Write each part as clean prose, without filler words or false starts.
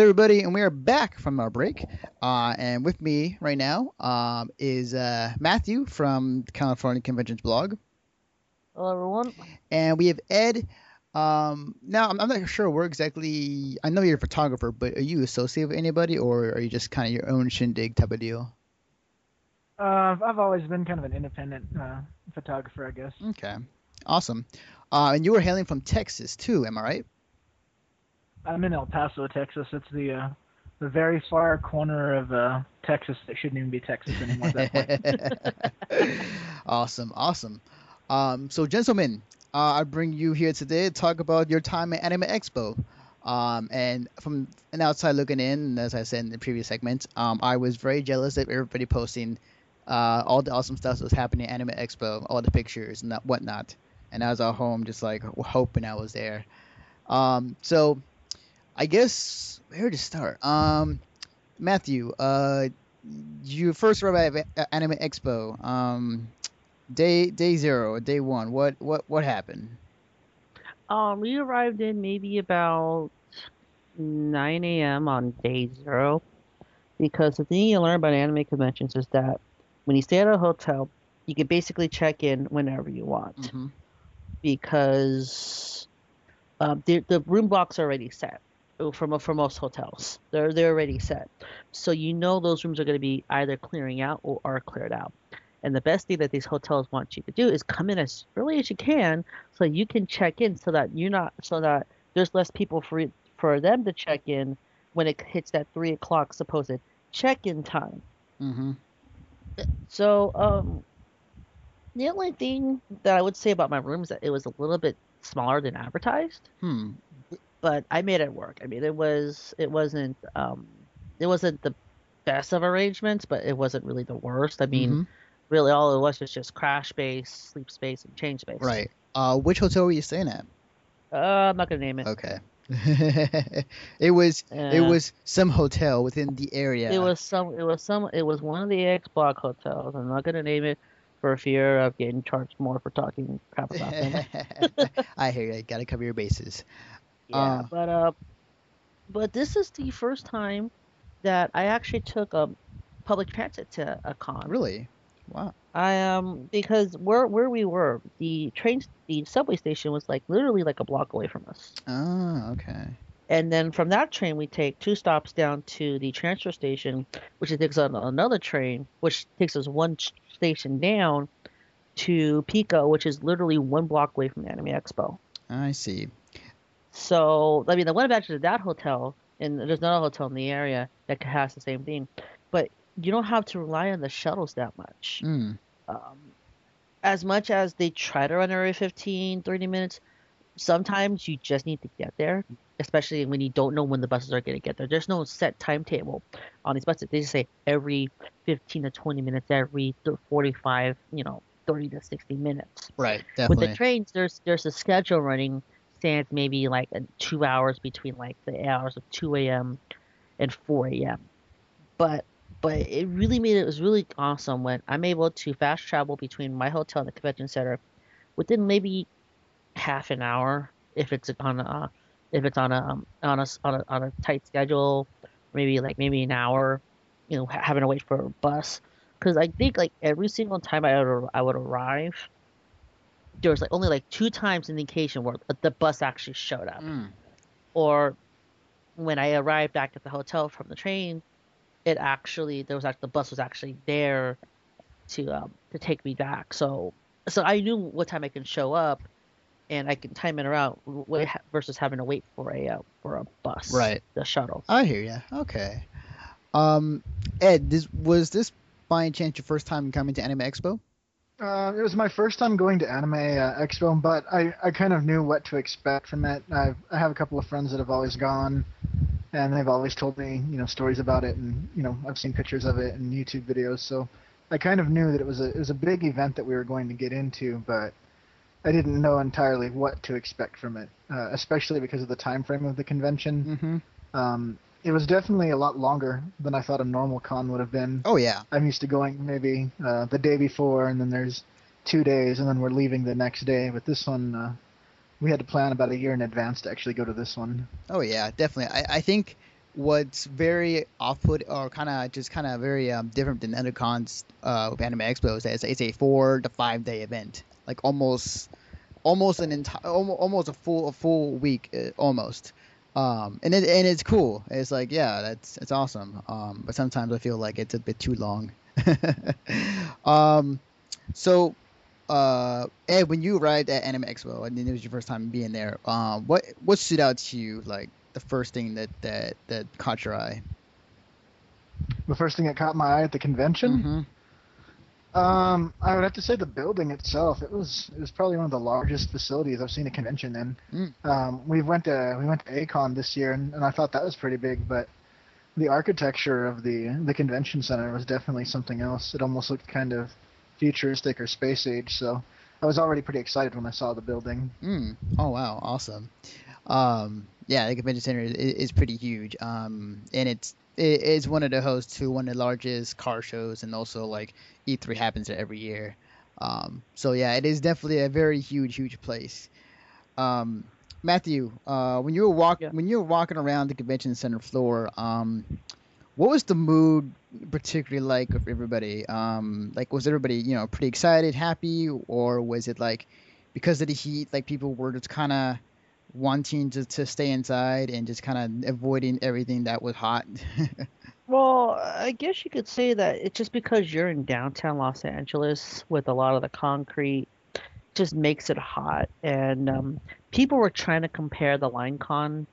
everybody, and we are back from our break. And with me right now is Matthew from the California Conventions blog, Hello, everyone. and we have Ed. Now, I'm not sure where exactly. I know you're a photographer, but are you associated with anybody, or are you just kind of your own shindig type of deal? I've always been kind of an independent photographer, I guess. Okay, awesome. And you were hailing from Texas too, am I right? I'm in El Paso, Texas. It's the very far corner of Texas that shouldn't even be Texas anymore at that point. Awesome, awesome. So gentlemen, I bring you here today to talk about your time at Anime Expo. And from an outside looking in, as I said in the previous segment, I was very jealous of everybody posting all the awesome stuff that was happening at Anime Expo, all the pictures and whatnot. And I was at home just like hoping I was there. So I guess where to start? Matthew, you first arrived at Anime Expo. Day zero, day one. What happened? We arrived in maybe about 9 a.m. on day zero because the thing you learn about anime conventions is that when you stay at a hotel, you can basically check in whenever you want Hmm. because the room blocks are already set for most hotels. They're already set, so you know those rooms are going to be either clearing out or are cleared out. And the best thing that these hotels want you to do is come in as early as you can so you can check in so that there's less people for them to check in when it hits that 3 o'clock supposed check-in time. Hmm. So the only thing that I would say about my room is that it was a little bit smaller than advertised, Hmm. but I made it work. I mean, it wasn't the best of arrangements, but it wasn't really the worst. I mean, Hmm. really all it was just crash space, sleep space, and change space. Right. Which hotel were you staying at? I'm not gonna name it. Okay. It Uh, was some hotel within the area. it was one of the X Block hotels. I'm not gonna name it for fear of getting charged more for talking crap about them. I hear you. Gotta cover your bases. Yeah, Uh, but this is the first time that I actually took a public transit to a con. really? Wow. Because where we were, the subway station was like literally like a block away from us. Ah, okay. And then from that train, we take two stops down to the transfer station, which takes on another train, which takes us one station down to Pico, which is literally one block away from the Anime Expo. I see. So, I mean, I went back to that hotel, and there's another hotel in the area that has the same thing, but you don't have to rely on the shuttles that much. Mm. Um, as much as they try to run every 15, 30 minutes, sometimes you just need to get there, especially when you don't know when the buses are going to get there. There's no set timetable on these buses. They just say every 15 to 20 minutes, every 45, 30 to 60 minutes. Right. With the Definitely. trains, there's a schedule running, stands maybe like 2 hours between like the hours of 2 a.m. and 4 a.m. But but it was really awesome when I'm able to fast travel between my hotel and the convention center within maybe half an hour if it's on a tight schedule, maybe an hour, having to wait for a bus. Because I think like every single time I would arrive, there was like only like two times indication where the bus actually showed up. Mm. Or when I arrived back at the hotel from the train, it actually there was actually the bus was actually there to take me back. So I knew what time I can show up and I can time it around versus having to wait for a bus, Right. the shuttle. I hear you. Okay. Um, Ed, this by any chance your first time coming to Anime Expo? It was my first time going to Anime Expo, but I kind of knew what to expect from it. I have a couple of friends that have always gone, and they've always told me, stories about it, and I've seen pictures of it and YouTube videos, so I kind of knew that it was a big event that we were going to get into, but I didn't know entirely what to expect from it, especially because of the time frame of the convention. Mm-hmm. It was definitely a lot longer than I thought a normal con would have been. Oh yeah. I'm used to going maybe the day before, and then there's 2 days, and then we're leaving the next day. But this one, we had to plan about a year in advance to actually go to this one. Oh yeah, definitely. I think what's very off-put or kind of very different than other cons with Anime Expo is that it's a 4 to 5 day event, like almost an entire almost a full week almost. And it's cool. It's like, yeah, it's awesome. But sometimes I feel like it's a bit too long. um, so Ed, when you arrived at Anime Expo and it was your first time being there, what stood out to you, like the first thing that caught your eye? The first thing that caught my eye at the convention, Mm-hmm. I would have to say the building itself. It was probably one of the largest facilities I've seen a convention in. Mm. We went to ACON this year, and I thought that was pretty big, but the architecture of the convention center was definitely something else. It almost looked kind of futuristic or space age. So I was already pretty excited when I saw the building. Mm. Oh wow, awesome. Yeah, the convention center is pretty huge. And it's one of the hosts to one of the largest car shows, and also like E3 happens there every year. So yeah, it is definitely a very huge place. Um, Matthew, Yeah. when you were walking around the convention center floor, what was the mood particularly like of everybody? Like was everybody, pretty excited, happy, or was it like because of the heat, like people were just kind of wanting to stay inside and just kind of avoiding everything that was hot? Well, I guess you could say that it's just because you're in downtown Los Angeles with a lot of the concrete just makes it hot, and people were trying to compare the LineCon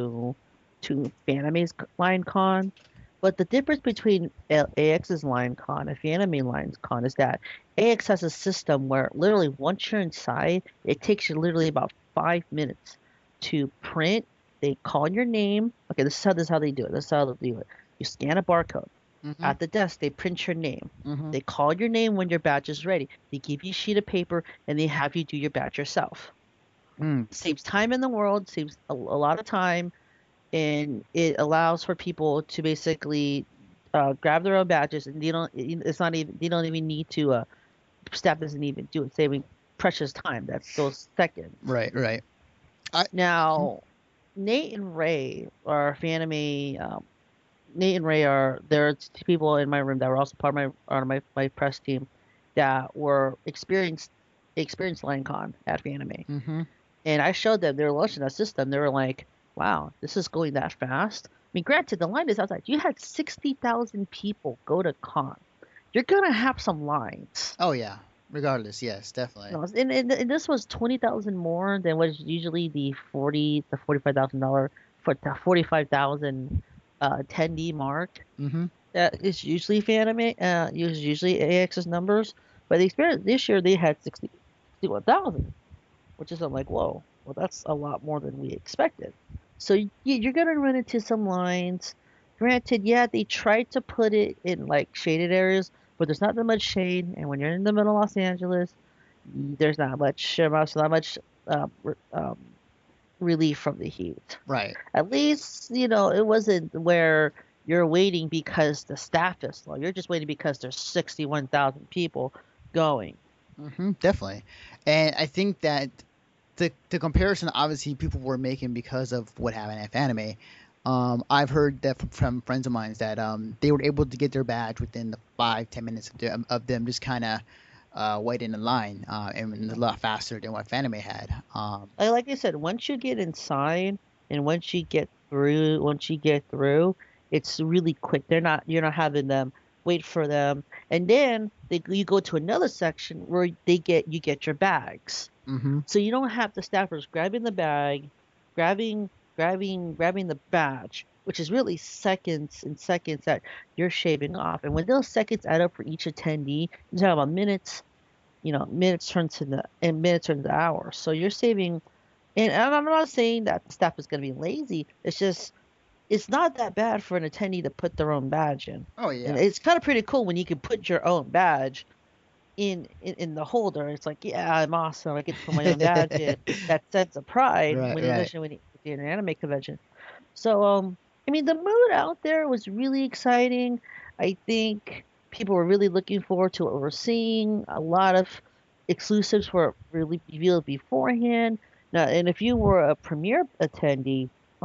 to Fanime's LineCon, but the difference between AX's LineCon and Fanime LineCon is that AX has a system where literally once you're inside, it takes you literally about 5 minutes to print. They call your name. Okay, this is how they do it. This is how they do it. You scan a barcode. Hmm. At the desk, they print your name. Hmm. They call your name when your badge is ready. They give you a sheet of paper and they have you do your badge yourself. Mm. Saves time in the world, saves a lot of time, and it allows for people to basically grab their own badges, and it's not even they don't even need to staff doesn't even do it, saving precious time. That's those seconds. Right, right. I. Now, Nate and Ray are Fanime. Nate and Ray are there are two people in my room that were also part of my press team that were experienced LineCon at Fanime. Mm-hmm. And I showed them they were launching that system. They were like, "Wow, this is going that fast." I mean, granted, the line is outside. You had 60,000 people go to con. You're gonna have some lines. Oh yeah. Regardless, yes, definitely. You know, and this was 20,000 more than what is usually the 40 to $45,000 for the 45,000 attendee mark. Mm-hmm. That is usually Fanime, usually AX's numbers. But the experience this year they had 61,000, which is I'm like, whoa, well that's a lot more than we expected. So you're gonna run into some lines. Granted, yeah, they tried to put it in like shaded areas, but there's not that much shade. And when you're in the middle of Los Angeles, there's not much relief from the heat. Right. At least, it wasn't where you're waiting because the staff is slow. You're just waiting because there's 61,000 people going. Mm-hmm. Definitely. And I think that the comparison obviously people were making because of what happened at Anime. I've heard that from friends of mine that they were able to get their badge within the 5-10 minutes of them just kind of waiting in line, and a lot faster than what Fanime had. Like I said, once you get inside and once you get through, it's really quick. You're not having them wait for them, and then you go to another section where you get your bags. Mm-hmm. So you don't have the staffers grabbing the bag, grabbing the badge, which is really seconds and seconds that you're shaving off. And when those seconds add up for each attendee, you're talking about minutes. Minutes turn to hours. So you're saving. And I'm not saying that staff is going to be lazy. It's just it's not that bad for an attendee to put their own badge in. Oh And yeah. it's kind of pretty cool when you can put your own badge in the holder. It's like, yeah, I'm awesome. I get to put my own badge in. That sense of pride Right, when right. especially when you're in an anime convention. So I mean the mood out there was really exciting. I think people were really looking forward to what we're seeing. A lot of exclusives were really revealed beforehand. Now, and if you were a premiere attendee,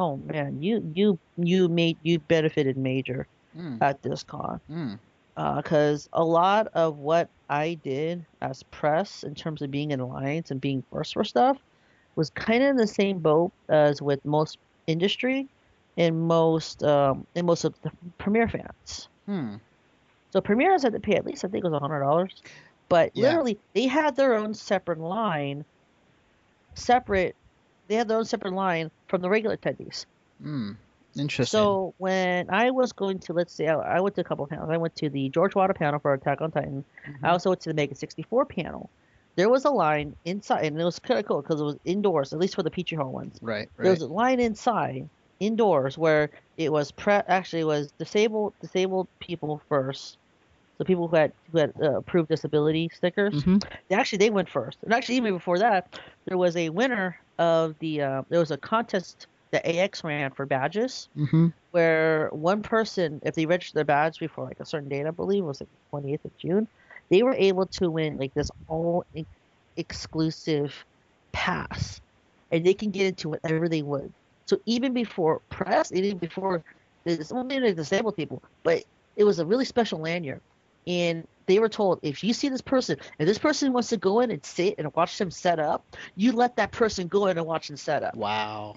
oh man, you benefited major Mm, at this con. mm, Because a lot of what I did as press in terms of being in alliance and being first for stuff was kind of in the same boat as with most industry and most of the Premiere fans. hmm. So Premieres had to pay at least I think it was $100, but Yeah. literally they had their own separate line, separate. They had their own separate line from the regular attendees. Mm. Interesting. So when I was going to, let's say, I went to a couple of panels. I went to the George Wada panel for Attack on Titan. I Hmm. also went to the Mega 64 panel. There was a line inside, and it was kind of cool because it was indoors, at least for the Peachy Hall ones. Right, There right. was a line inside, indoors, where it was actually it was disabled people first. So people who had approved disability stickers. Mm-hmm. They went first, and actually even before that, there was a winner of the there was a contest that AX ran for badges Mm-hmm. where one person, if they registered their badge before like a certain date, I believe it was like 28th of June, they were able to win like this all exclusive pass, and they can get into whatever they would. So even before press, even before this, well, maybe disabled people, but it was a really special lanyard, and they were told if you see this person, if this person wants to go in and sit and watch them set up, you let that person go in and watch them set up. Wow.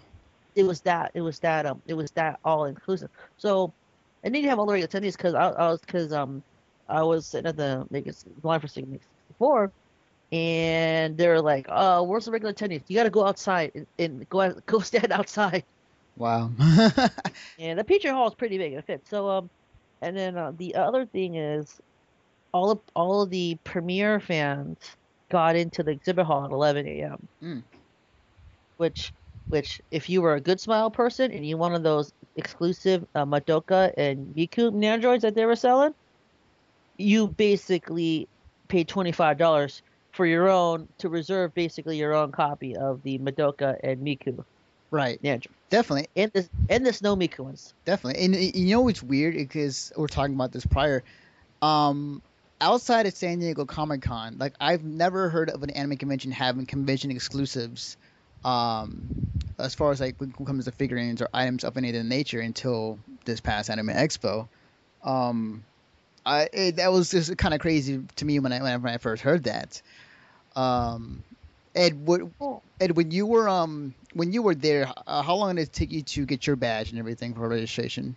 It was that all inclusive. So, and then you have all the regular attendees I was sitting at the line for Sigma 64, and they're like, "Oh, where's the regular attendees? You got to go outside and go stand outside." Wow. And the Petrie Hall is pretty big and it fits. So and then the other thing is all of the premiere fans got into the exhibit hall at 11 a.m. Mm. which if you were a good smile person and you wanted those exclusive Madoka and Miku androids that they were selling, you basically paid $25 for your own to reserve basically your own copy of the Madoka and Miku Right. android. Definitely. And the Snow Miku ones. Definitely. And you know it's weird because we're talking about this prior. Um, Outside of San Diego Comic Con, like I've never heard of an anime convention having convention exclusives. Um, as far as like when it comes to figurines or items of any of the nature until this past Anime Expo. Um, that was just kind of crazy to me when I first heard that. Um, Ed, what, Oh, Ed, when you were there, how long did it take you to get your badge and everything for registration?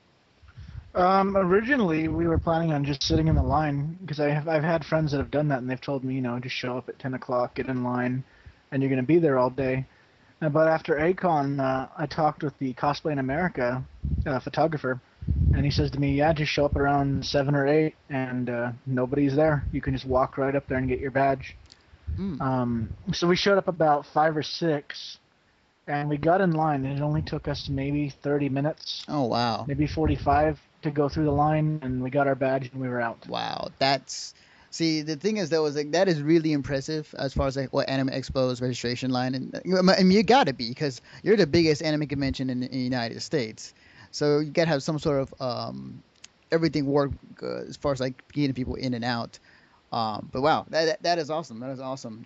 Originally, we were planning on just sitting in the line because I've had friends that have done that and they've told me, just show up at 10 o'clock, get in line, and you're going to be there all day. But after ACON, I talked with the Cosplay in America photographer, and he says to me, yeah, just show up around 7 or 8, and nobody's there. You can just walk right up there and get your badge. Mm. So we showed up about 5 or 6, and we got in line, and it only took us maybe 30 minutes, Oh wow. maybe 45 to go through the line, and we got our badge and we were out. Wow, that's see the thing is though is like that is really impressive as far as like what Anime Expo's registration line and I mean you gotta be because you're the biggest anime convention in the United States, so you gotta have some sort of everything work as far as like getting people in and out. But wow, that is awesome. That is awesome.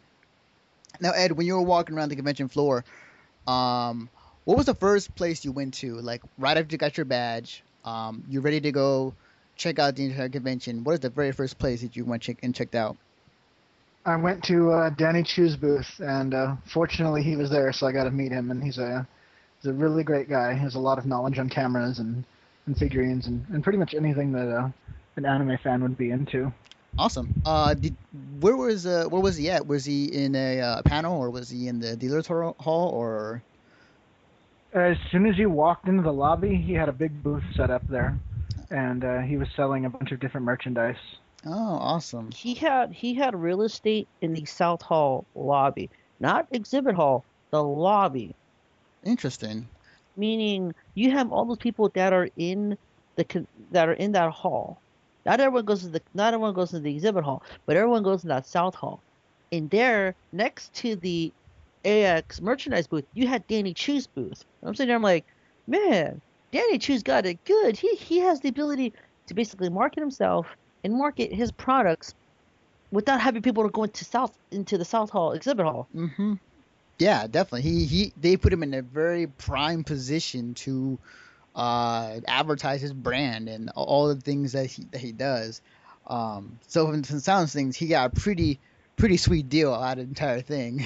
Now Ed, when you were walking around the convention floor, um, what was the first place you went to? Like right after you got your badge, you're ready to go check out the entire convention. What is the very first place that you went and checked out? I went to Danny Chu's booth, and fortunately he was there, so I got to meet him, and he's a really great guy. He has a lot of knowledge on cameras and figurines and pretty much anything that an anime fan would be into. Awesome. Where was he at? Was he in a panel or was he in the dealer's hall or? As soon as you walked into the lobby, he had a big booth set up there, and he was selling a bunch of different merchandise. Oh, awesome. he had real estate in the South Hall lobby, not exhibit hall, the lobby. Interesting. Meaning you have all those people that are in that are in that hall. Not everyone goes to the exhibit hall, but everyone goes to that South Hall. And there, next to the AX merchandise booth, you had Danny Chu's booth. I'm sitting there, I'm like, man, Danny Chu's got it good. He has the ability to basically market himself and market his products without having people to go into the South Hall exhibit hall. Mm-hmm. Yeah, definitely. They put him in a very prime position to advertise his brand and all the things that he does. So from the sounds things, he got a pretty sweet deal out of the entire thing.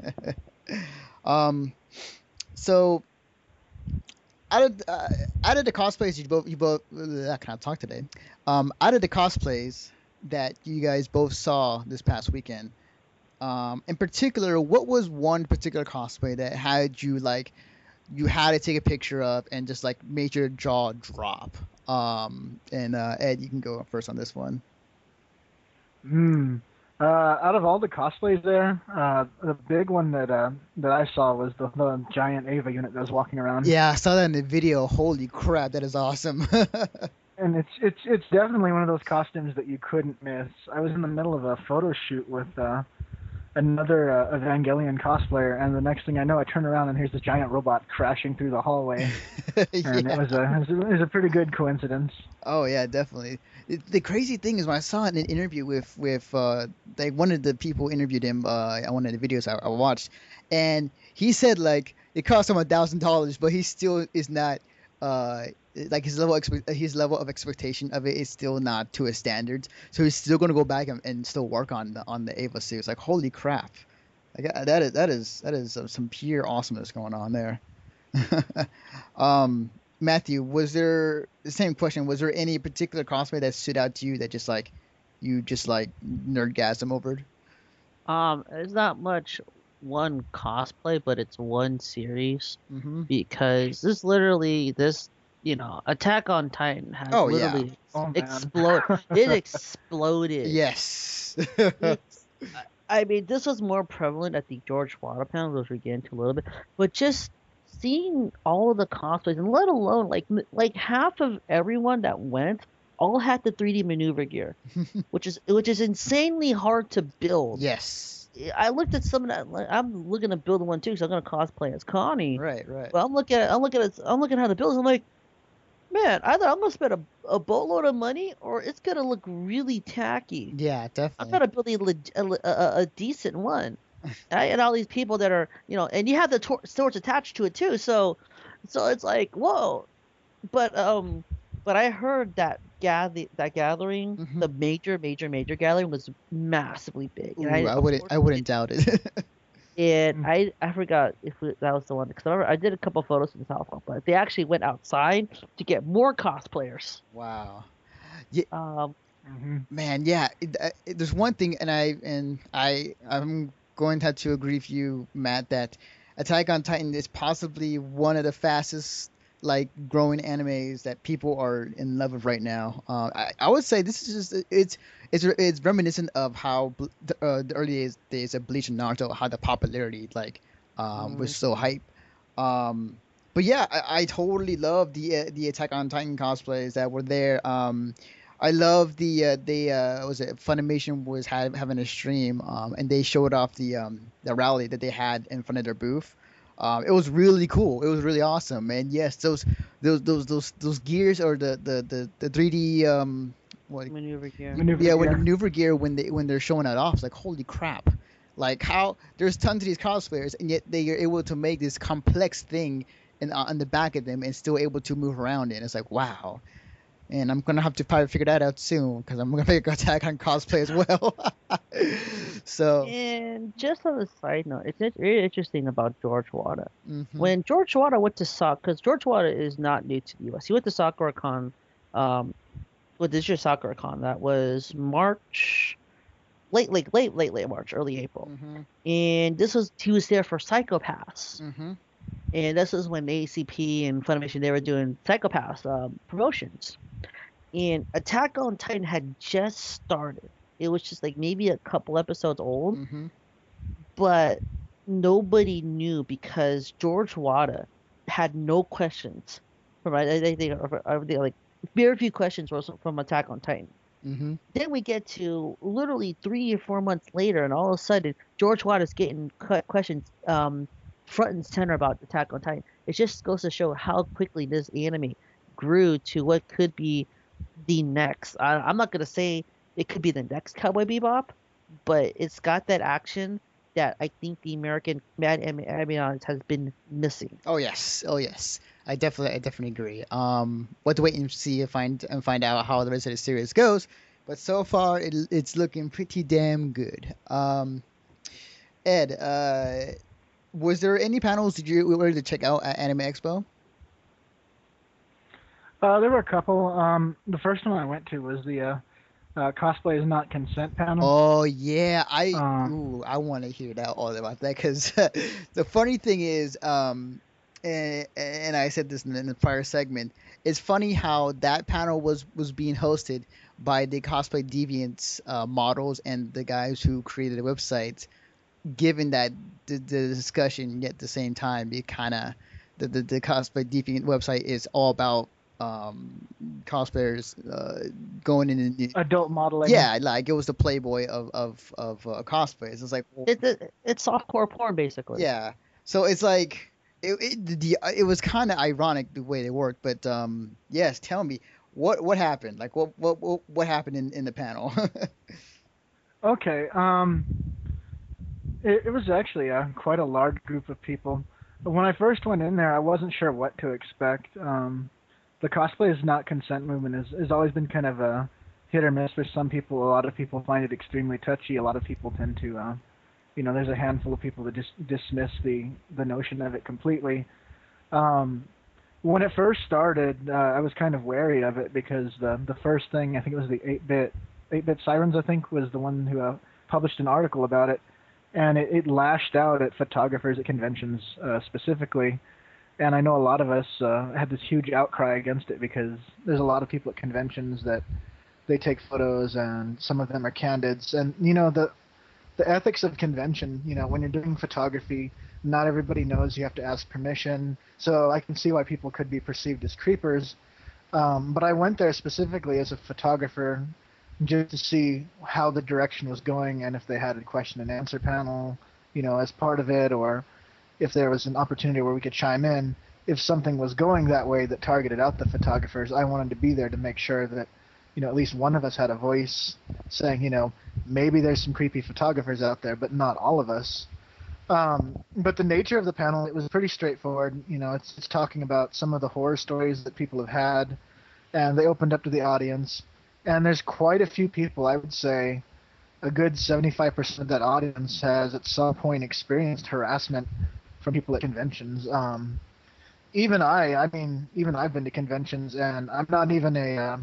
um, so out of out of the cosplays you both I can't talk today. Out of the cosplays that you guys both saw this past weekend, in particular, what was one particular cosplay that had you like you had to take a picture of and just like made your jaw drop? And Ed, you can go first on this one. Hmm. Out of all the cosplays there, the big one that I saw was the giant Ava unit that was walking around. Yeah, I saw that in the video. Holy crap, that is awesome. And it's definitely one of those costumes that you couldn't miss. I was in the middle of a photo shoot with another Evangelion cosplayer, and the next thing I know, I turn around and here's this giant robot crashing through the hallway, and Yeah. it was a pretty good coincidence. Oh yeah, definitely. The crazy thing is when I saw it in an interview with like one of the people interviewed him on one of the videos I watched, and he said like it cost him $1,000, but he still is not uh like his level of expectation of it is still not to his standards. So he's still gonna go back and still work on the Ava suit. It's like holy crap, like that is some pure awesomeness going on there. Matthew, was there the same question? Was there any particular cosplay that stood out to you that just like you just like nerdgasm over? It's not much one cosplay, but it's one series Mm-hmm. because Attack on Titan has Oh yeah. literally Oh man. It exploded. Yes. It's, I mean, this was more prevalent at the George Wada panel, which we get into a little bit, but just seeing all of the cosplays, and let alone like half of everyone that went all had the 3D maneuver gear, which is insanely hard to build. Yes. I looked at some of that. Like, I'm looking to build one too, so I'm gonna cosplay as Connie. Right. Right. But I'm looking at how to build. I'm like, man, either I'm gonna spend a boatload of money, or it's gonna look really tacky. Yeah, I'm definitely. gonna build a decent one. And all these people that are, and you have the swords attached to it too. So it's like, whoa. But I heard that gathering, Hmm. the major gathering was massively big, and Ooh, I wouldn't doubt it. I forgot if that was the one because I did a couple photos in South Hall, but they actually went outside to get more cosplayers. Wow. Yeah, Um, Hmm. man. Yeah. There's one thing, I'm going to have to agree with you, Matt, that Attack on Titan is possibly one of the fastest like growing animes that people are in love with right now. I would say this is just it's reminiscent of how the early days of Bleach and Naruto, how the popularity like was mm, so hype. Um, but yeah, I totally love the Attack on Titan cosplays that were there. I love was it Funimation was having a stream and they showed off the rally that they had in front of their booth. It was really cool. It was really awesome. And yes, those gears or the 3D what maneuver gear. Maneuver yeah, when gear. maneuver gear when they're showing it off, it's like holy crap. Like how there's tons of these cosplayers and yet they are able to make this complex thing on the back of them and still able to move around it. It's like wow. And I'm gonna have to probably figure that out soon because I'm gonna make Attack on cosplay as well. So, And just on a side note, it's really interesting about George Wada. hmm. When George Wada went to because George Wada is not new to the U.S. He went to SakuraCon. Um, this year's SakuraCon that was March, late March, early April, Hmm. and he was there for Psychopaths. Hmm. And this is when ACP and Funimation they were doing Psychopaths promotions. And Attack on Titan had just started. It was just like maybe a couple episodes old, Hmm. but nobody knew because George Wada had no questions from like very few questions were from Attack on Titan. Hmm. Then we get to literally 3 or 4 months later, and all of a sudden George Wada's getting questions front and center about Attack on Titan. It just goes to show how quickly this anime grew to what could be the next. I'm not gonna say it could be the next Cowboy Bebop, but it's got that action that I think the American anime audience has been missing. Oh yes, oh yes. I definitely agree. We'll have to wait and see and find out how the rest of the series goes. But so far, it's looking pretty damn good. Ed, was there any panels did you were to check out at Anime Expo? There were a couple. The first one I went to was the cosplay is not consent panel. Oh yeah, Uh, I want to hear that all about that because the funny thing is, and I said this in the prior segment, it's funny how that panel was being hosted by the Cosplay Deviants models and the guys who created the website. Given that the discussion, yet at the same time, it kind of the Cosplay Deviant website is all about cosplayers going in and adult modeling. yeah, like it was the Playboy of cosplays. It's like, well, It's softcore porn basically. yeah. So it's like it was kind of ironic the way they worked, but yes, tell me what happened? Like what happened in the panel? Okay. It was actually quite a large group of people. But when I first went in there, I wasn't sure what to expect. The cosplay is not consent movement has always been kind of a hit or miss for some people. A lot of people find it extremely touchy. A lot of people tend to, there's a handful of people that just dismiss the notion of it completely. When it first started, I was kind of wary of it because the first thing, I think it was the 8-bit Sirens, I think, was the one who published an article about it, and it lashed out at photographers at conventions specifically. And I know a lot of us had this huge outcry against it because there's a lot of people at conventions that they take photos, and some of them are candids. And the ethics of convention, when you're doing photography, not everybody knows you have to ask permission. So I can see why people could be perceived as creepers. But I went there specifically as a photographer just to see how the direction was going and if they had a question and answer panel, as part of it, or if there was an opportunity where we could chime in. If something was going that way that targeted out the photographers, I wanted to be there to make sure that, at least one of us had a voice saying, maybe there's some creepy photographers out there, but not all of us. But the nature of the panel, it was pretty straightforward. It's talking about some of the horror stories that people have had, and they opened up to the audience. And there's quite a few people, I would say, a good 75% of that audience has at some point experienced harassment from people at conventions. Even I've been to conventions, and I'm not even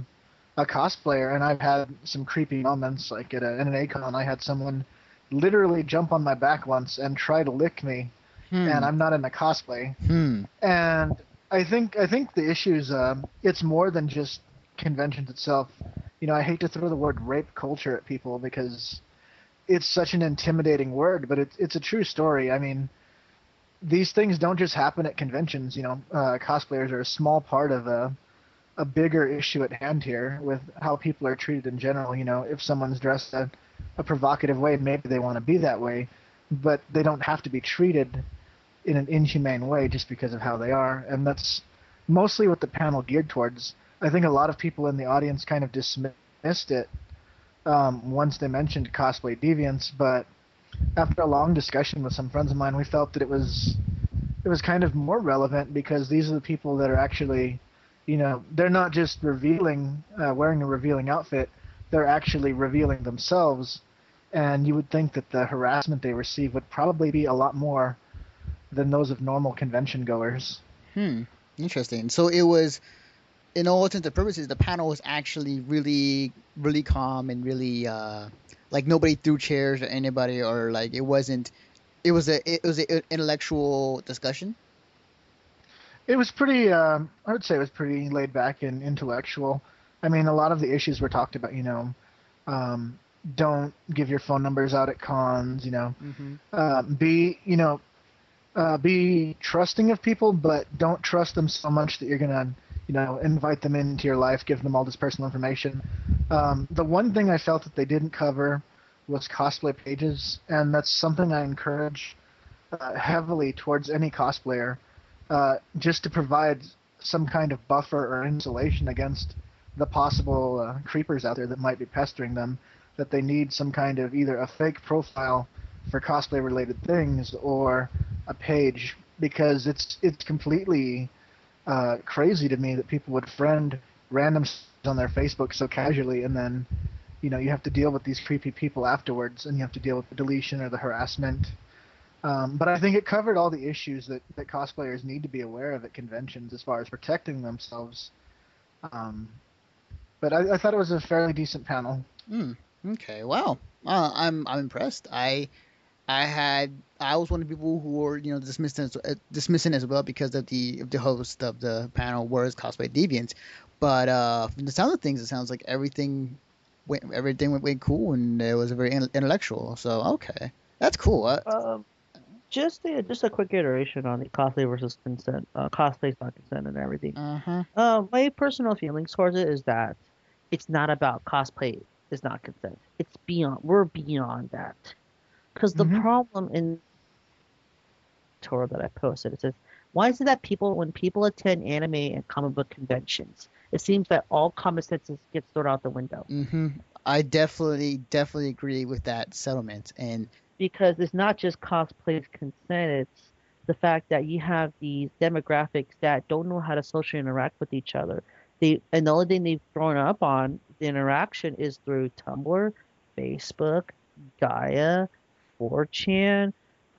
a cosplayer, and I've had some creepy moments. Like at an A-Con, I had someone literally jump on my back once and try to lick me, and I'm not in a cosplay. And I think the issue is it's more than just conventions itself. I hate to throw the word rape culture at people because it's such an intimidating word, but it's a true story. I mean, these things don't just happen at conventions. Cosplayers are a small part of a bigger issue at hand here with how people are treated in general. If someone's dressed a provocative way, maybe they want to be that way, but they don't have to be treated in an inhumane way just because of how they are. And that's mostly what the panel geared towards. I think a lot of people in the audience kind of dismissed it once they mentioned cosplay deviants, but after a long discussion with some friends of mine, we felt that it was kind of more relevant because these are the people that are actually, they're not just revealing, wearing a revealing outfit, they're actually revealing themselves, and you would think that the harassment they receive would probably be a lot more than those of normal convention goers. Interesting. So it was, in all intents and purposes, the panel was actually really, really calm and really like nobody threw chairs at anybody, or like it wasn't. It was an intellectual discussion. It was pretty. I would say it was pretty laid back and intellectual. I mean, a lot of the issues were talked about. Don't give your phone numbers out at cons. Be trusting of people, but don't trust them so much that you're gonna, invite them into your life, give them all this personal information. The one thing I felt that they didn't cover was cosplay pages, and that's something I encourage heavily towards any cosplayer, just to provide some kind of buffer or insulation against the possible creepers out there that might be pestering them, that they need some kind of either a fake profile for cosplay related things or a page, because it's completely crazy to me that people would friend randoms on their Facebook so casually, and then you have to deal with these creepy people afterwards, and you have to deal with the deletion or the harassment. But I think it covered all the issues that cosplayers need to be aware of at conventions as far as protecting themselves. Um, but I thought it was a fairly decent panel. Okay, wow. I'm impressed. I was one of the people who were dismissing as well because of the host of the panel was Cosplay Deviant, but from the sound of things, it sounds like everything went cool and it was very intellectual. So okay, that's cool. Just a quick iteration on the cosplay versus consent, cosplay not consent and everything. Uh-huh. My personal feelings towards it is that it's not about cosplay is not consent. It's beyond. We're beyond that. Because the problem in tour that I posted, it says, why is it that when people attend anime and comic book conventions, it seems that all common sense gets thrown out the window? I definitely agree with that settlement. And because it's not just cosplay consent, it's the fact that you have these demographics that don't know how to socially interact with each other. And the only thing they've grown up on, the interaction, is through Tumblr, Facebook, Gaia, 4chan,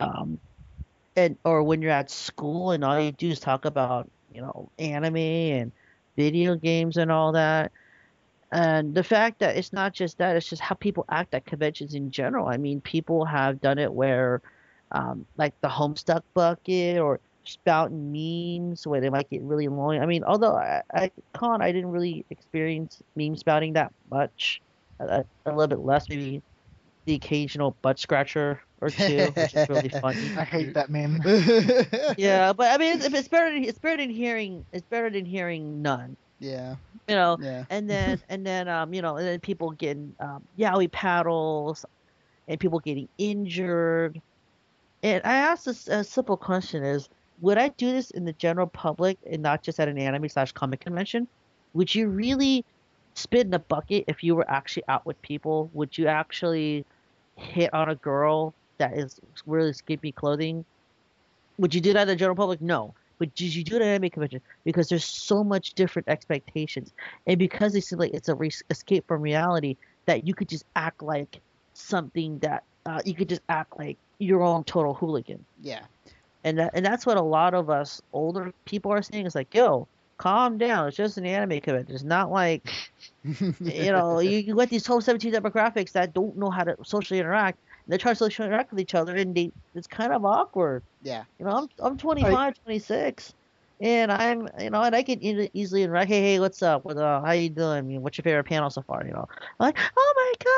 or when you're at school and all you do is talk about, anime and video games and all that. And the fact that it's not just that, it's just how people act at conventions in general. I mean, people have done it where, like the Homestuck bucket or spouting memes where they might get really annoying. I mean, although at Con I didn't really experience meme spouting that much, a little bit less, maybe the occasional butt scratcher or two, which is really funny. I hate that meme. Yeah, but I mean, it's better than hearing none. Yeah. Yeah. And then and then people getting yaoi paddles and people getting injured. And I asked a simple question: is would I do this in the general public and not just at an anime/comic convention? Would you really spit in a bucket if you were actually out with people? Would you actually hit on a girl that is really skimpy clothing? Would you do that in the general public? No. But did you do it at an anime convention? Because there's so much different expectations, and because it seems like it's a escape from reality, that you could just act like something that you could just act like your own total hooligan. Yeah. And that's what a lot of us older people are saying. It's like, yo, calm down. It's just an anime convention. It's not like, you got these whole 17 demographics that don't know how to socially interact. And they try to socially interact with each other, and it's kind of awkward. Yeah. I'm 25, 26, and and I can easily interact. Hey, what's up? How you doing? I mean, what's your favorite panel so far? I'm like, oh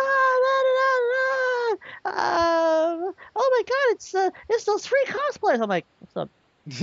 my god, oh my god, it's those free cosplayers. I'm like, what's up?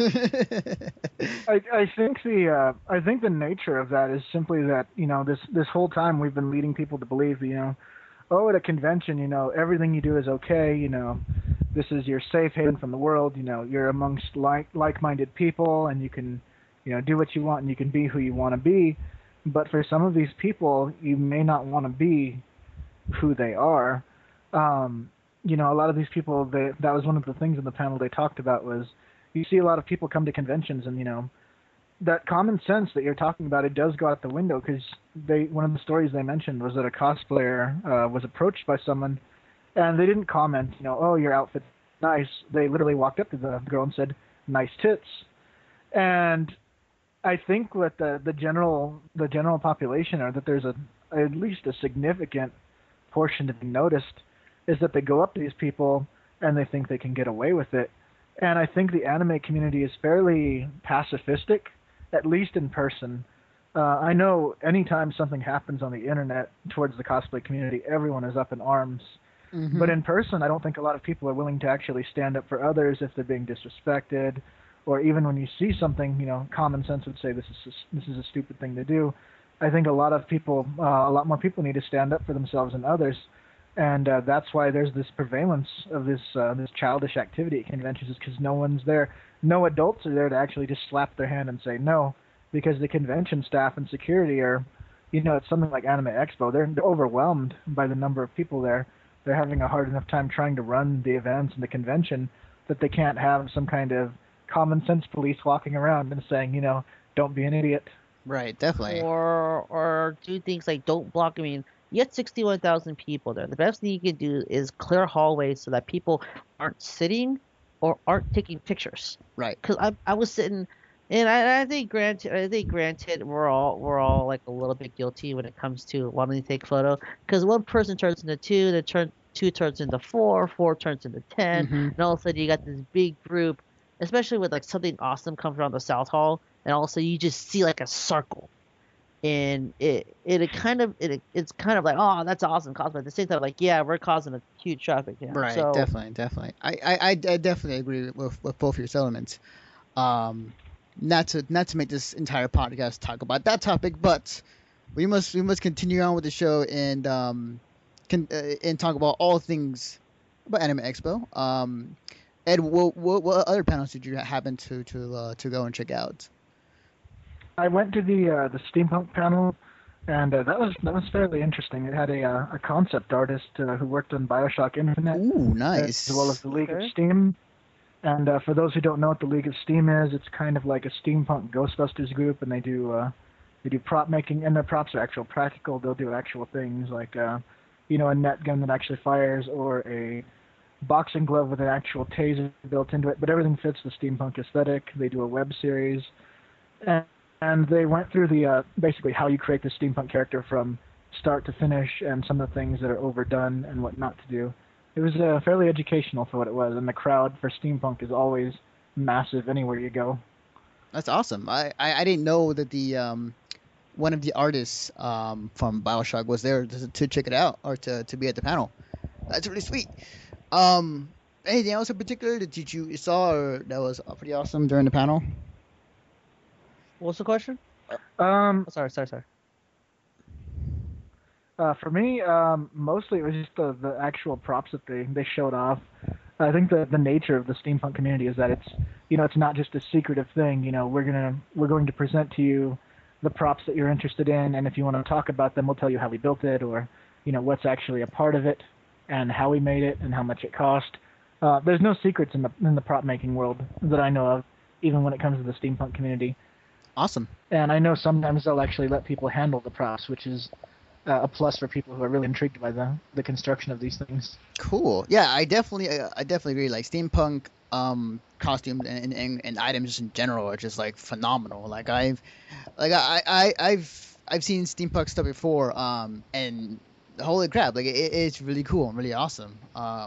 I think the nature of that is simply that this whole time we've been leading people to believe at a convention everything you do is okay, this is your safe haven from the world, you're amongst like-minded people and you can do what you want and you can be who you want to be. But for some of these people, you may not want to be who they are. A lot of these people, that was one of the things in the panel they talked about was you see a lot of people come to conventions and that common sense that you're talking about, it does go out the window, because one of the stories they mentioned was that a cosplayer was approached by someone and they didn't comment, oh, your outfit's nice. They literally walked up to the girl and said, nice tits. And I think that the general population, or that there's at least a significant portion to be noticed, is that they go up to these people and they think they can get away with it. And I think the anime community is fairly pacifistic, at least in person. I know anytime something happens on the internet towards the cosplay community, everyone is up in arms. Mm-hmm. But in person, I don't think a lot of people are willing to actually stand up for others if they're being disrespected, or even when you see something, common sense would say this is a stupid thing to do. I think a lot more people need to stand up for themselves and others. And that's why there's this prevalence of this childish activity at conventions, is because no one's there. No adults are there to actually just slap their hand and say no, because the convention staff and security are, it's something like Anime Expo. They're overwhelmed by the number of people there. they're having a hard enough time trying to run the events and the convention that they can't have some kind of common sense police walking around and saying, don't be an idiot. Right, definitely. Or do things like don't block. I mean, you had 61,000 people there. The best thing you can do is clear hallways so that people aren't sitting or aren't taking pictures. Right. Because I was sitting, and I think granted we're all like a little bit guilty when it comes to wanting to take photo. Because one person turns into two, then two turns into four, four turns into 10, Mm-hmm. and all of a sudden you got this big group, especially with like something awesome comes around the South Hall, and all of a sudden you just see like a circle, and it's kind of like, oh, that's awesome cosplay. At the same time, like, yeah, we're causing a huge traffic jam. Right, So definitely. I definitely agree with both your sentiments. Um, not to make this entire podcast talk about that topic, but we must continue on with the show and talk about all things about Anime Expo. Ed, what other panels did you happen to go and check out? I went to the steampunk panel, and that was fairly interesting. It had a concept artist who worked on Bioshock Infinite, Ooh, nice. as well as the League Okay. of Steam. And for those who don't know what the League of Steam is, it's kind of like a steampunk Ghostbusters group, and they do prop making, and their props are actual practical. They'll do actual things like a net gun that actually fires, or a boxing glove with an actual taser built into it. But everything fits the steampunk aesthetic. They do a web series, and they went through the basically how you create the steampunk character from start to finish, and some of the things that are overdone and what not to do. It was fairly educational for what it was, and the crowd for steampunk is always massive anywhere you go. That's awesome. I didn't know that the one of the artists from BioShock was there to check it out or to be at the panel. That's really sweet. Anything else in particular that you saw or that was pretty awesome during the panel? What's the question? Um, Oh, sorry. For me, mostly it was just the actual props that they showed off. I think the nature of the steampunk community is that it's not just a secretive thing. We're going to present to you the props that you're interested in, and if you want to talk about them, we'll tell you how we built it, or what's actually a part of it, and how we made it, and how much it cost. There's no secrets in the prop making world that I know of, even when it comes to the steampunk community. Awesome. And I know sometimes they'll actually let people handle the props, which is a plus for people who are really intrigued by the construction of these things. Cool. Yeah, I definitely agree. Like steampunk costumes and items just in general are just like phenomenal. Like I've seen steampunk stuff before and holy crap, like it's really cool and really awesome.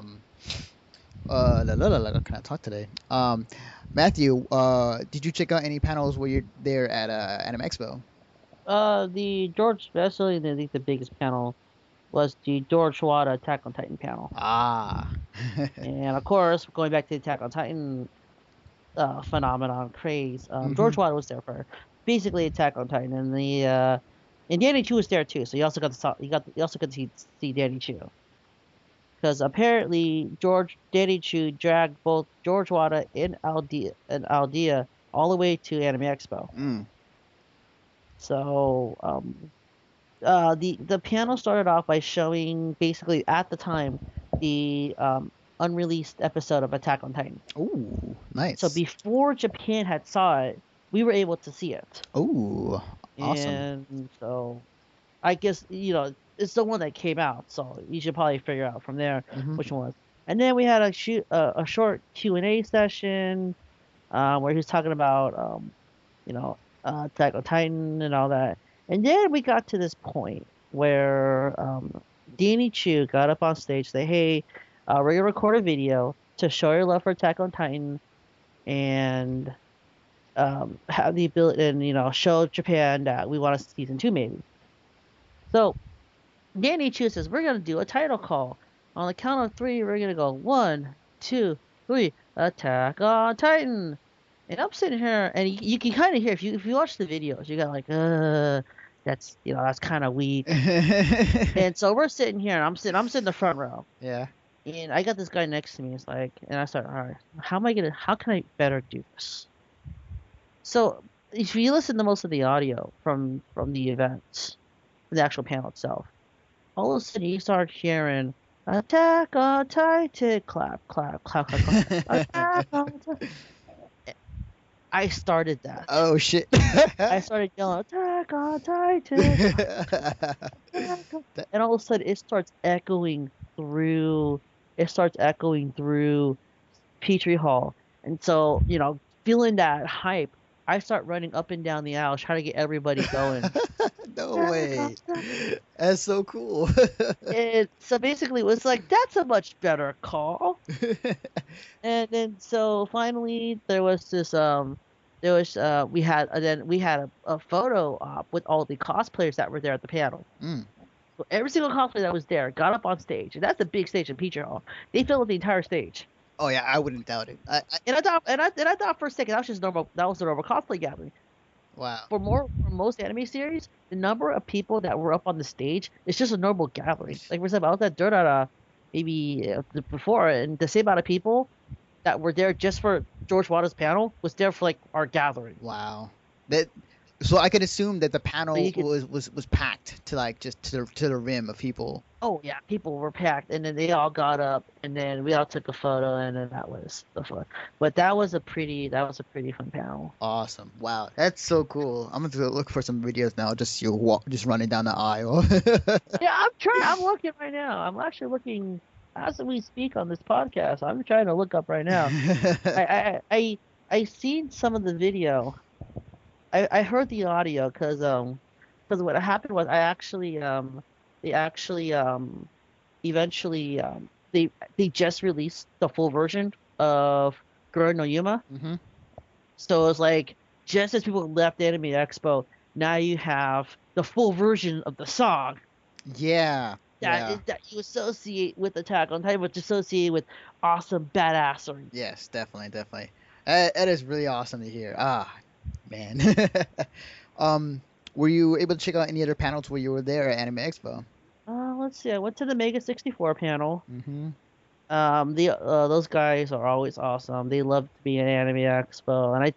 Can I talk today? Matthew, did you check out any panels where you're there at Anime Expo? The George, especially I think the biggest panel was the George Wada Attack on Titan panel. Ah. And of course, going back to the Attack on Titan phenomenon craze, Mhm. George Wada was there for basically Attack on Titan, and and Danny Chu was there too. So you also got to see Danny Chu, because apparently Danny Chu dragged both George Wada and Aldea all the way to Anime Expo. Mm. So the panel started off by showing basically at the time the unreleased episode of Attack on Titan. Ooh, nice. So before Japan had saw it, we were able to see it. Ooh, awesome. And so I guess it's the one that came out, so you should probably figure out from there Mhm. which one was. And then we had a short Q&A session where he was talking about Attack on Titan and all that. And then we got to this point where Danny Chu got up on stage, say, "Hey, we're gonna record a video to show your love for Attack on Titan, and have the ability, and show Japan that we want a season 2 maybe." So Danny Chu says, "We're gonna do a title call. On the count of 3, we're gonna go 1, 2, 3, Attack on Titan." And I'm sitting here, and you can kind of hear if you watch the videos, you got like, that's kind of weak. And so we're sitting here, and I'm sitting in the front row, Yeah. and I got this guy next to me. It's like, and I start, all right, how can I better do this? So if you listen to most of the audio from the events, the actual panel itself, all of a sudden you start hearing Attack on Titan, clap, clap, clap, clap, clap. Attack on Titan. I started that. Oh shit. I started yelling, Attack on Titan, clap, attack on-" That- and all of a sudden it starts echoing through. It starts echoing through Petrie Hall, and so feeling that hype, I start running up and down the aisle trying to get everybody going. No Attack on way. Titan. That's so cool. So basically, it was like that's a much better call. And then so finally we had a photo op with all the cosplayers that were there at the panel. Mm. So every single cosplayer that was there got up on stage, and that's a big stage in Petrie Hall. They filled the entire stage. Oh yeah, I wouldn't doubt it. And I thought for a second that was just normal. That was the normal cosplay gathering. Wow. For most anime series, the number of people that were up on the stage is just a normal gathering. Like for example, I was at Dirt maybe before, and the same amount of people that were there just for George Wada's panel was there for like our gathering. Wow. That so I could assume that the So panel you could, was packed to like just to the rim of people. oh yeah, people were packed, and then they all got up, and then we all took a photo, and then that was the fun. But that was a pretty fun panel. Awesome. Wow. That's so cool. I'm going to look for some videos now just just running down the aisle. Yeah, I'm looking right now. I'm actually looking as we speak on this podcast. I'm trying to look up right now. I seen some of the video. I heard the audio because what happened was they actually eventually they just released the full version of Gurren no Yuma. Hmm. So it was like just as people left Anime Expo, now you have the full version of the song Yeah. Yeah. that you associate with Attack on Titan, but associate with awesome badassery. Yes, definitely, definitely. That is really awesome to hear. Ah, man. Were you able to check out any other panels where you were there at Anime Expo? Let's see. I went to the Mega 64 panel. Mm-hmm. Those guys are always awesome. They love to be at Anime Expo, and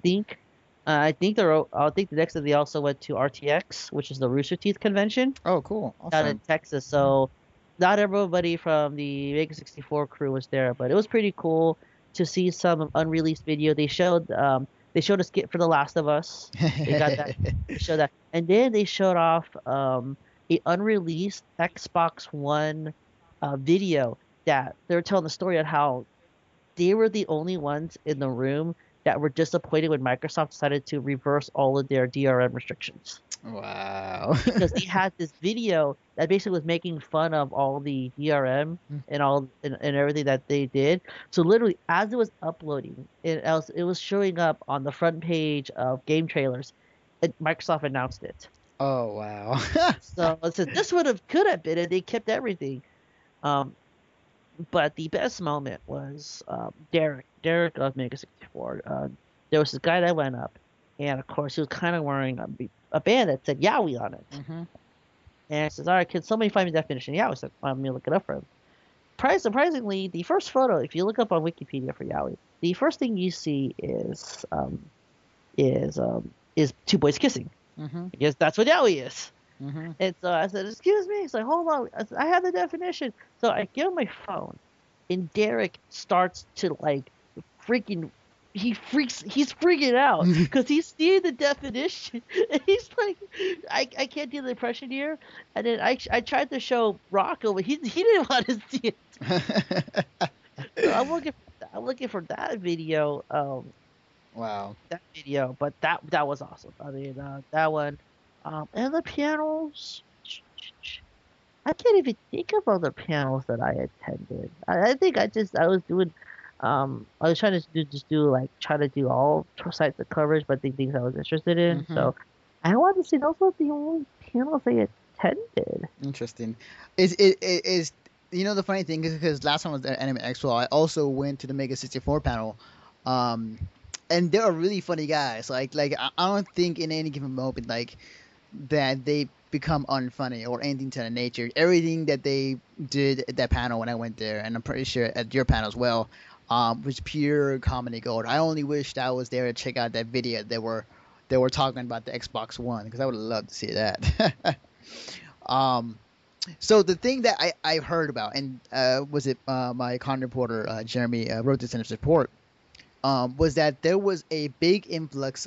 I think the next day they also went to RTX, which is the Rooster Teeth convention Oh, cool. out in Awesome. Texas. So not everybody from the Mega 64 crew was there, but it was pretty cool to see some unreleased video. They showed a skit for The Last of Us. They got that. They showed that, and then they showed off a unreleased Xbox One video that they were telling the story of how they were the only ones in the room that were disappointed when Microsoft decided to reverse all of their DRM restrictions Wow. because they had this video that basically was making fun of all the DRM and everything that they did. So literally, as it was uploading, it was showing up on the front page of game trailers. And Microsoft announced it. Oh, wow. So it said this could have been, and they kept everything. Um, but the best moment was Derek of Mega 64. There was this guy that went up, and of course he was kind of wearing a band that said Yowie on it. Hmm. And I says, all right, can somebody find me the definition of Yowie? So I'm going to look it up for him. Surprisingly, the first photo, if you look up on Wikipedia for Yowie, the first thing you see is two boys kissing. Hmm. I guess that's what Yowie is. Hmm. And so I said, excuse me. He's like, hold on. I said, I have the definition. So I give him my phone, and Derek starts to like freaking. He's freaking out because he's seeing the definition. And he's like, I can't do the impression here. And then I tried to show Rocco, but he didn't want to see it. So I'm looking for that video. Wow. But that was awesome. I mean, that one, and the pianos. I can't even think of other panels that I attended. I think I was doing, I was trying to try to do all sites of coverage, but the things I was interested in. Hmm. So I wanted to see those were the only panels I attended. Interesting. Is the funny thing is because last time I was at Anime Expo, I also went to the Mega 64 panel, and they are really funny guys. I don't think in any given moment that they become unfunny or anything to that nature. Everything that they did at that panel when I went there, and I'm pretty sure at your panel as well, was pure comedy gold. I only wish I was there to check out that video they were talking about the Xbox One because I would love to see that. um, So the thing that I heard about, and was it my con reporter Jeremy wrote this in his report, was that there was a big influx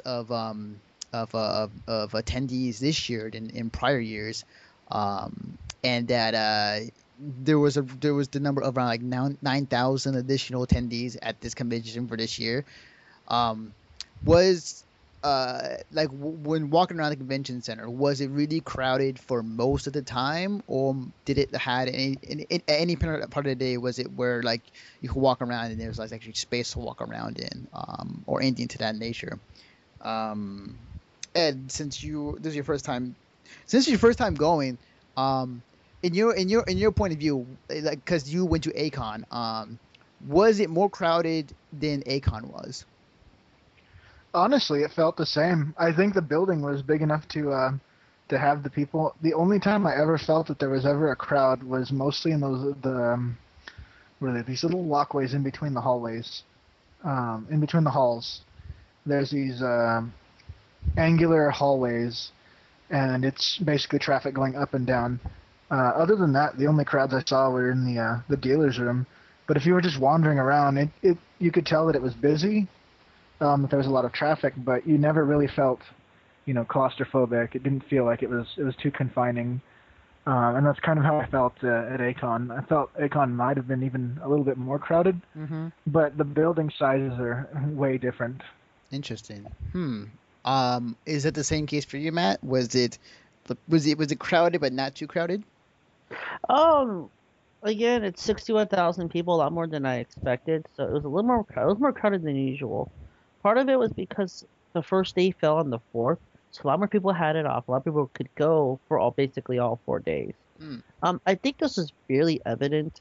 of attendees this year than in prior years, and that there was the number of around like now 9,000 additional attendees at this convention for this year. Um, was like when walking around the convention center, was it really crowded for most of the time, or did it had any part of the day was it where like you could walk around and there was like actually space to walk around in, or anything to that nature? Um, Ed, this is your first time, since your first time going, um, in your point of view, like because you went to Acon, was it more crowded than Acon was? Honestly, it felt the same. I think the building was big enough to have the people. The only time I ever felt that there was ever a crowd was mostly in what are they, these little walkways in between the hallways, in between the halls. There's these angular hallways, and it's basically traffic going up and down. Other than that, the only crowds I saw were in the dealer's room. But if you were just wandering around, it you could tell that it was busy, that there was a lot of traffic, but you never really felt, claustrophobic. It didn't feel like it was too confining. And that's kind of how I felt at Acon. I felt Acon might have been even a little bit more crowded, Mm-hmm. but the building sizes are way different. Interesting. Is it the same case for you, Matt? Was it crowded but not too crowded? Um, Again, it's 61,000 people, a lot more than I expected. So it was a little more, it was more crowded than usual. Part of it was because the first day fell on the fourth, so a lot more people had it off. A lot of people could go for basically all 4 days. Hmm. I think this is really evident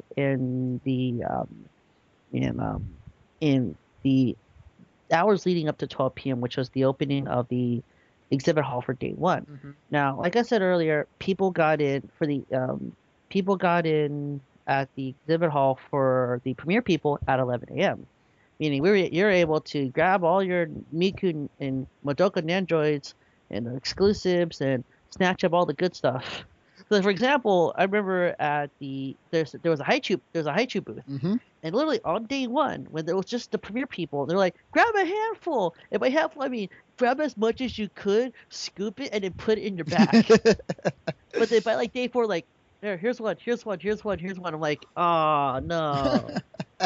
in in the hours leading up to 12 p.m., which was the opening of the exhibit hall for day one. Mm-hmm. Now, like I said earlier, people got in at the exhibit hall for the premiere people at 11 a.m. Meaning you're able to grab all your Miku and Madoka Nandroids and the exclusives and snatch up all the good stuff. So, for example, I remember at there was a Haichu booth, Mm-hmm. and literally on day one, when there was just the premiere people, they're like, grab a handful. And by handful, I mean grab as much as you could, scoop it, and then put it in your bag. But then by like day four, like, here's one, here's one, here's one, here's one. I'm like, oh no.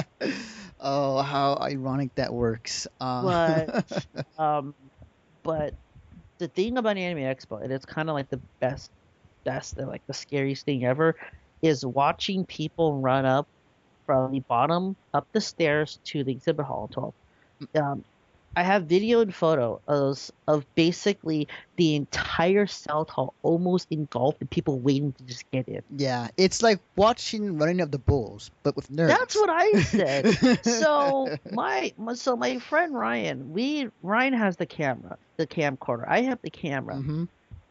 Oh, how ironic that works. But um, but the thing about Anime Expo, and it's kind of like the best, and like the scariest thing ever, is watching people run up from the bottom up the stairs to the exhibit hall. 12. Um, I have video and photo of basically the entire South Hall almost engulfed and people waiting to just get in. Yeah, it's like watching Running of the Bulls, but with nerds. That's what I said. So my friend Ryan has the camcorder. I have the camera, Mm-hmm.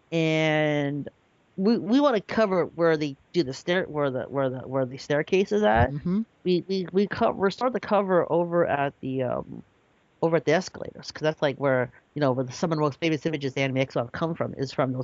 and we want to cover where they do the where the staircase is at. Mm-hmm. We start the cover over at the escalators, because that's like where some of the most famous images the Anime Expo have come from is from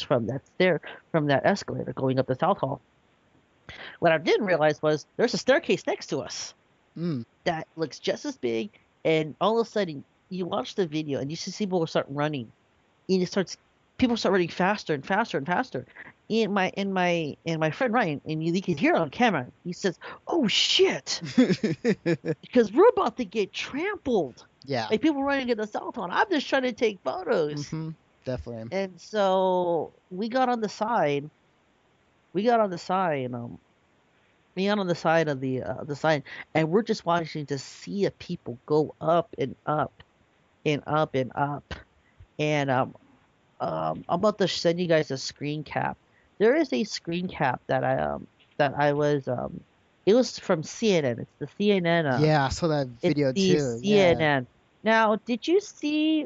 from that escalator going up the South Hall. What I didn't realize was there's a staircase next to us Mm. that looks just as big, and all of a sudden you watch the video and you see people start running, and people start running faster and faster and faster. And my friend Ryan, and you can hear it on camera, he says, "Oh shit," because we're about to get trampled. Yeah. Like people running in the South Hall. I'm just trying to take photos. Mm-hmm. Definitely. And so we got on the side. We got on the side. We got on the side of the side, and we're just watching to see if people go up and up and up and up. And I'm about to send you guys a screen cap. There is a screen cap that I was it was from CNN. It's the CNN. Yeah, I saw that video it's the too. Yeah. CNN. Now, did you see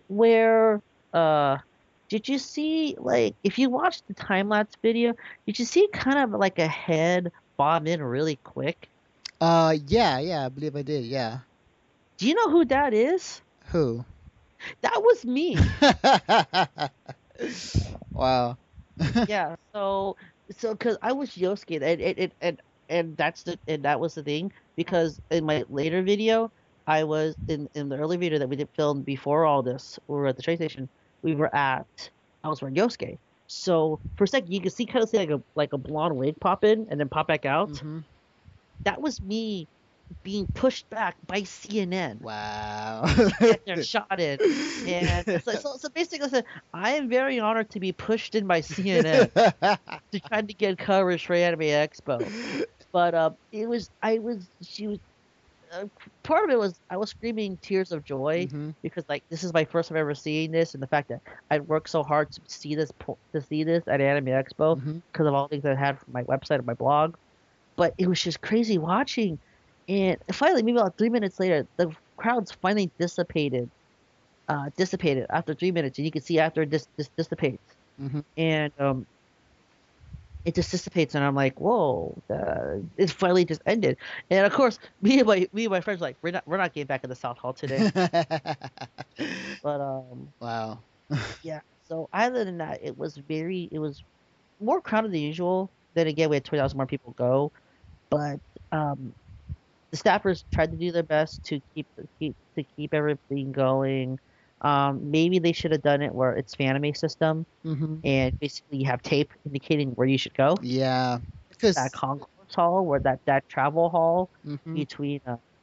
like if you watched the time lapse video, did you see kind of like a head bob in really quick? Yeah, I believe I did. Yeah. Do you know who that is? Who? That was me. Wow. Yeah. So So because I was Yosuke, and that was the thing, because in my later video, I was in the early video that we did film before all this. We were at the train station. We were at I was wearing Yosuke. So for a second, you could see kind of see like a blonde wig pop in and then pop back out. Mm-hmm. That was me being pushed back by CNN Wow. to get their shot in. And so basically, I said, I am very honored to be pushed in by CNN to try to get coverage for Anime Expo. But she was, uh, part of it was I was screaming tears of joy Mm-hmm. because like this is my first time ever seeing this, and the fact that I worked so hard to see this at Anime Expo Mm-hmm. because of all the things I had from my website and my blog. But it was just crazy watching, and finally, maybe about 3 minutes later, the crowds finally dissipated after 3 minutes, and you can see after this dissipates, Mm-hmm. and it just dissipates, and I'm like, whoa, it finally just ended. And of course, me and my friends were like, we're not getting back in the South Hall today. But Wow. yeah. So other than that, it was more crowded than usual. Then again, we had 20,000 more people go, but um, the staffers tried to do their best to keep everything going. Maybe they should have done it where it's Fanime system, Mm-hmm. and basically you have tape indicating where you should go. Yeah. That Because. concourse hall, where that travel hall Mm-hmm. between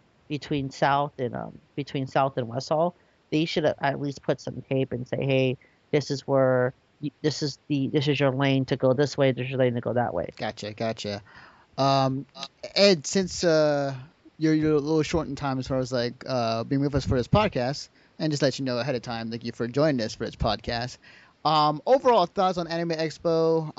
between South and West Hall, they should have at least put some tape and say, hey, this is where this is your lane to go this way. This is your lane to go that way. Gotcha. Gotcha. Um, Ed, since you're a little short in time as far as like being with us for this podcast, and just let you know ahead of time, thank you for joining us for this podcast. Overall thoughts on Anime Expo?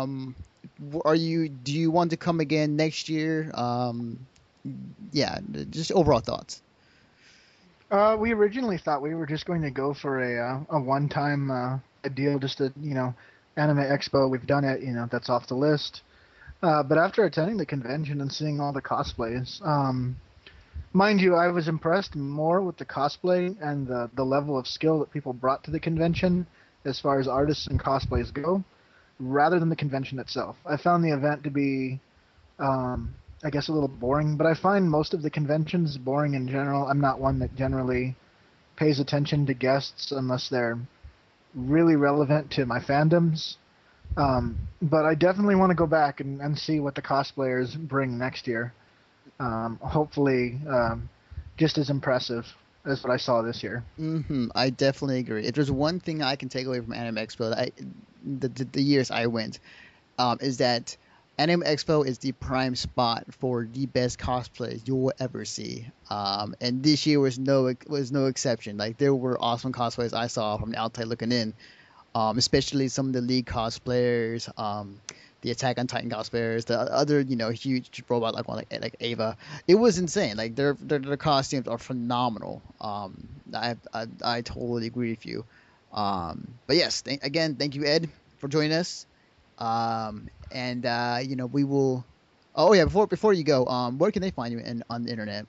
Do you want to come again next year? Yeah, just overall thoughts. We originally thought we were just going to go for a one-time deal, just a Anime Expo. We've done it, that's off the list. But after attending the convention and seeing all the cosplays, mind you, I was impressed more with the cosplay and the level of skill that people brought to the convention as far as artists and cosplays go, rather than the convention itself. I found the event to be, I guess, a little boring, but I find most of the conventions boring in general. I'm not one that generally pays attention to guests unless they're really relevant to my fandoms. But I definitely want to go back and see what the cosplayers bring next year. Hopefully, just as impressive as what I saw this year. I definitely agree. If there's one thing I can take away from Anime Expo, the years I went, is that Anime Expo is the prime spot for the best cosplays you will ever see. And this year was no exception. Like there were awesome cosplays I saw from the outside looking in, especially some of the League cosplayers, the Attack on Titan cosplayers, the other huge robot like one like Ava. It was insane. Like their costumes are phenomenal. I totally agree with you. But yes, again, thank you, Ed, for joining us. And we will. Oh yeah, before you go, where can they find you on the internet?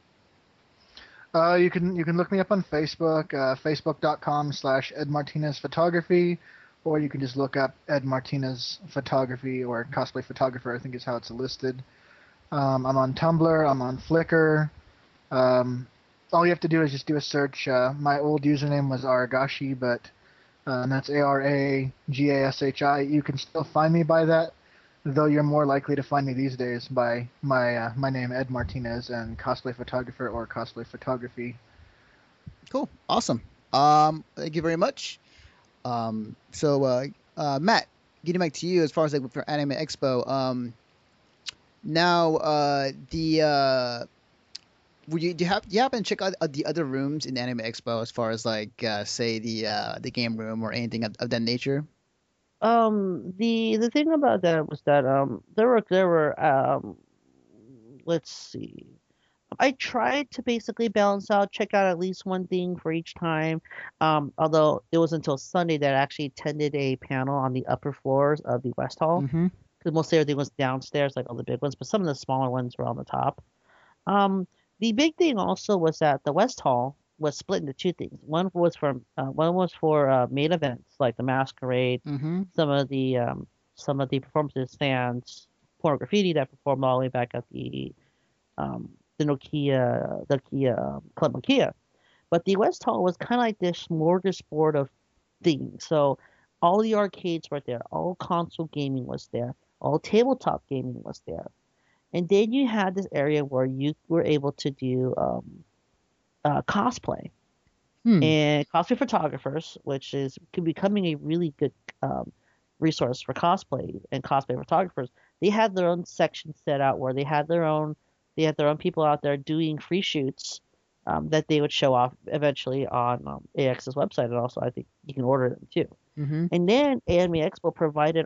You can look me up on Facebook, facebook.com/Ed Martinez Photography, or you can just look up Ed Martinez Photography or Cosplay Photographer, I think is how it's listed. I'm on Tumblr, I'm on Flickr. All you have to do is just do a search. My old username was Aragashi, but and that's Aragashi. You can still find me by that, though you're more likely to find me these days by my name, Ed Martinez, and Cosplay Photographer or Cosplay Photography. Cool, awesome. Thank you very much. Matt, getting back to you as far as like for Anime Expo. Now the do you happen to check out the other rooms in Anime Expo as far as like say the game room or anything of that nature? The thing about that was that there were let's see. I tried to basically balance out, check out at least one thing for each time. Although it was until Sunday that I actually attended a panel on the upper floors of the West Hall, Mm-hmm. because mostly everything was downstairs, like all the big ones, but some of the smaller ones were on the top. Um, the big thing also was that the West Hall was split into two things. One was for main events like the Masquerade, Mm-hmm. some of the some of the performances sans Porno Graffiti that performed all the way back at the Nokia Club Nokia. But the West Hall was kind of like this smorgasbord of things. So all the arcades were there, all console gaming was there, all tabletop gaming was there. And then you had this area where you were able to do cosplay Hmm. and cosplay photographers, which is becoming a really good resource for cosplay and cosplay photographers. They had their own section set out where they had their own people out there doing free shoots that they would show off eventually on AX's website, and also I think you can order them too. Mm-hmm. And then Anime Expo provided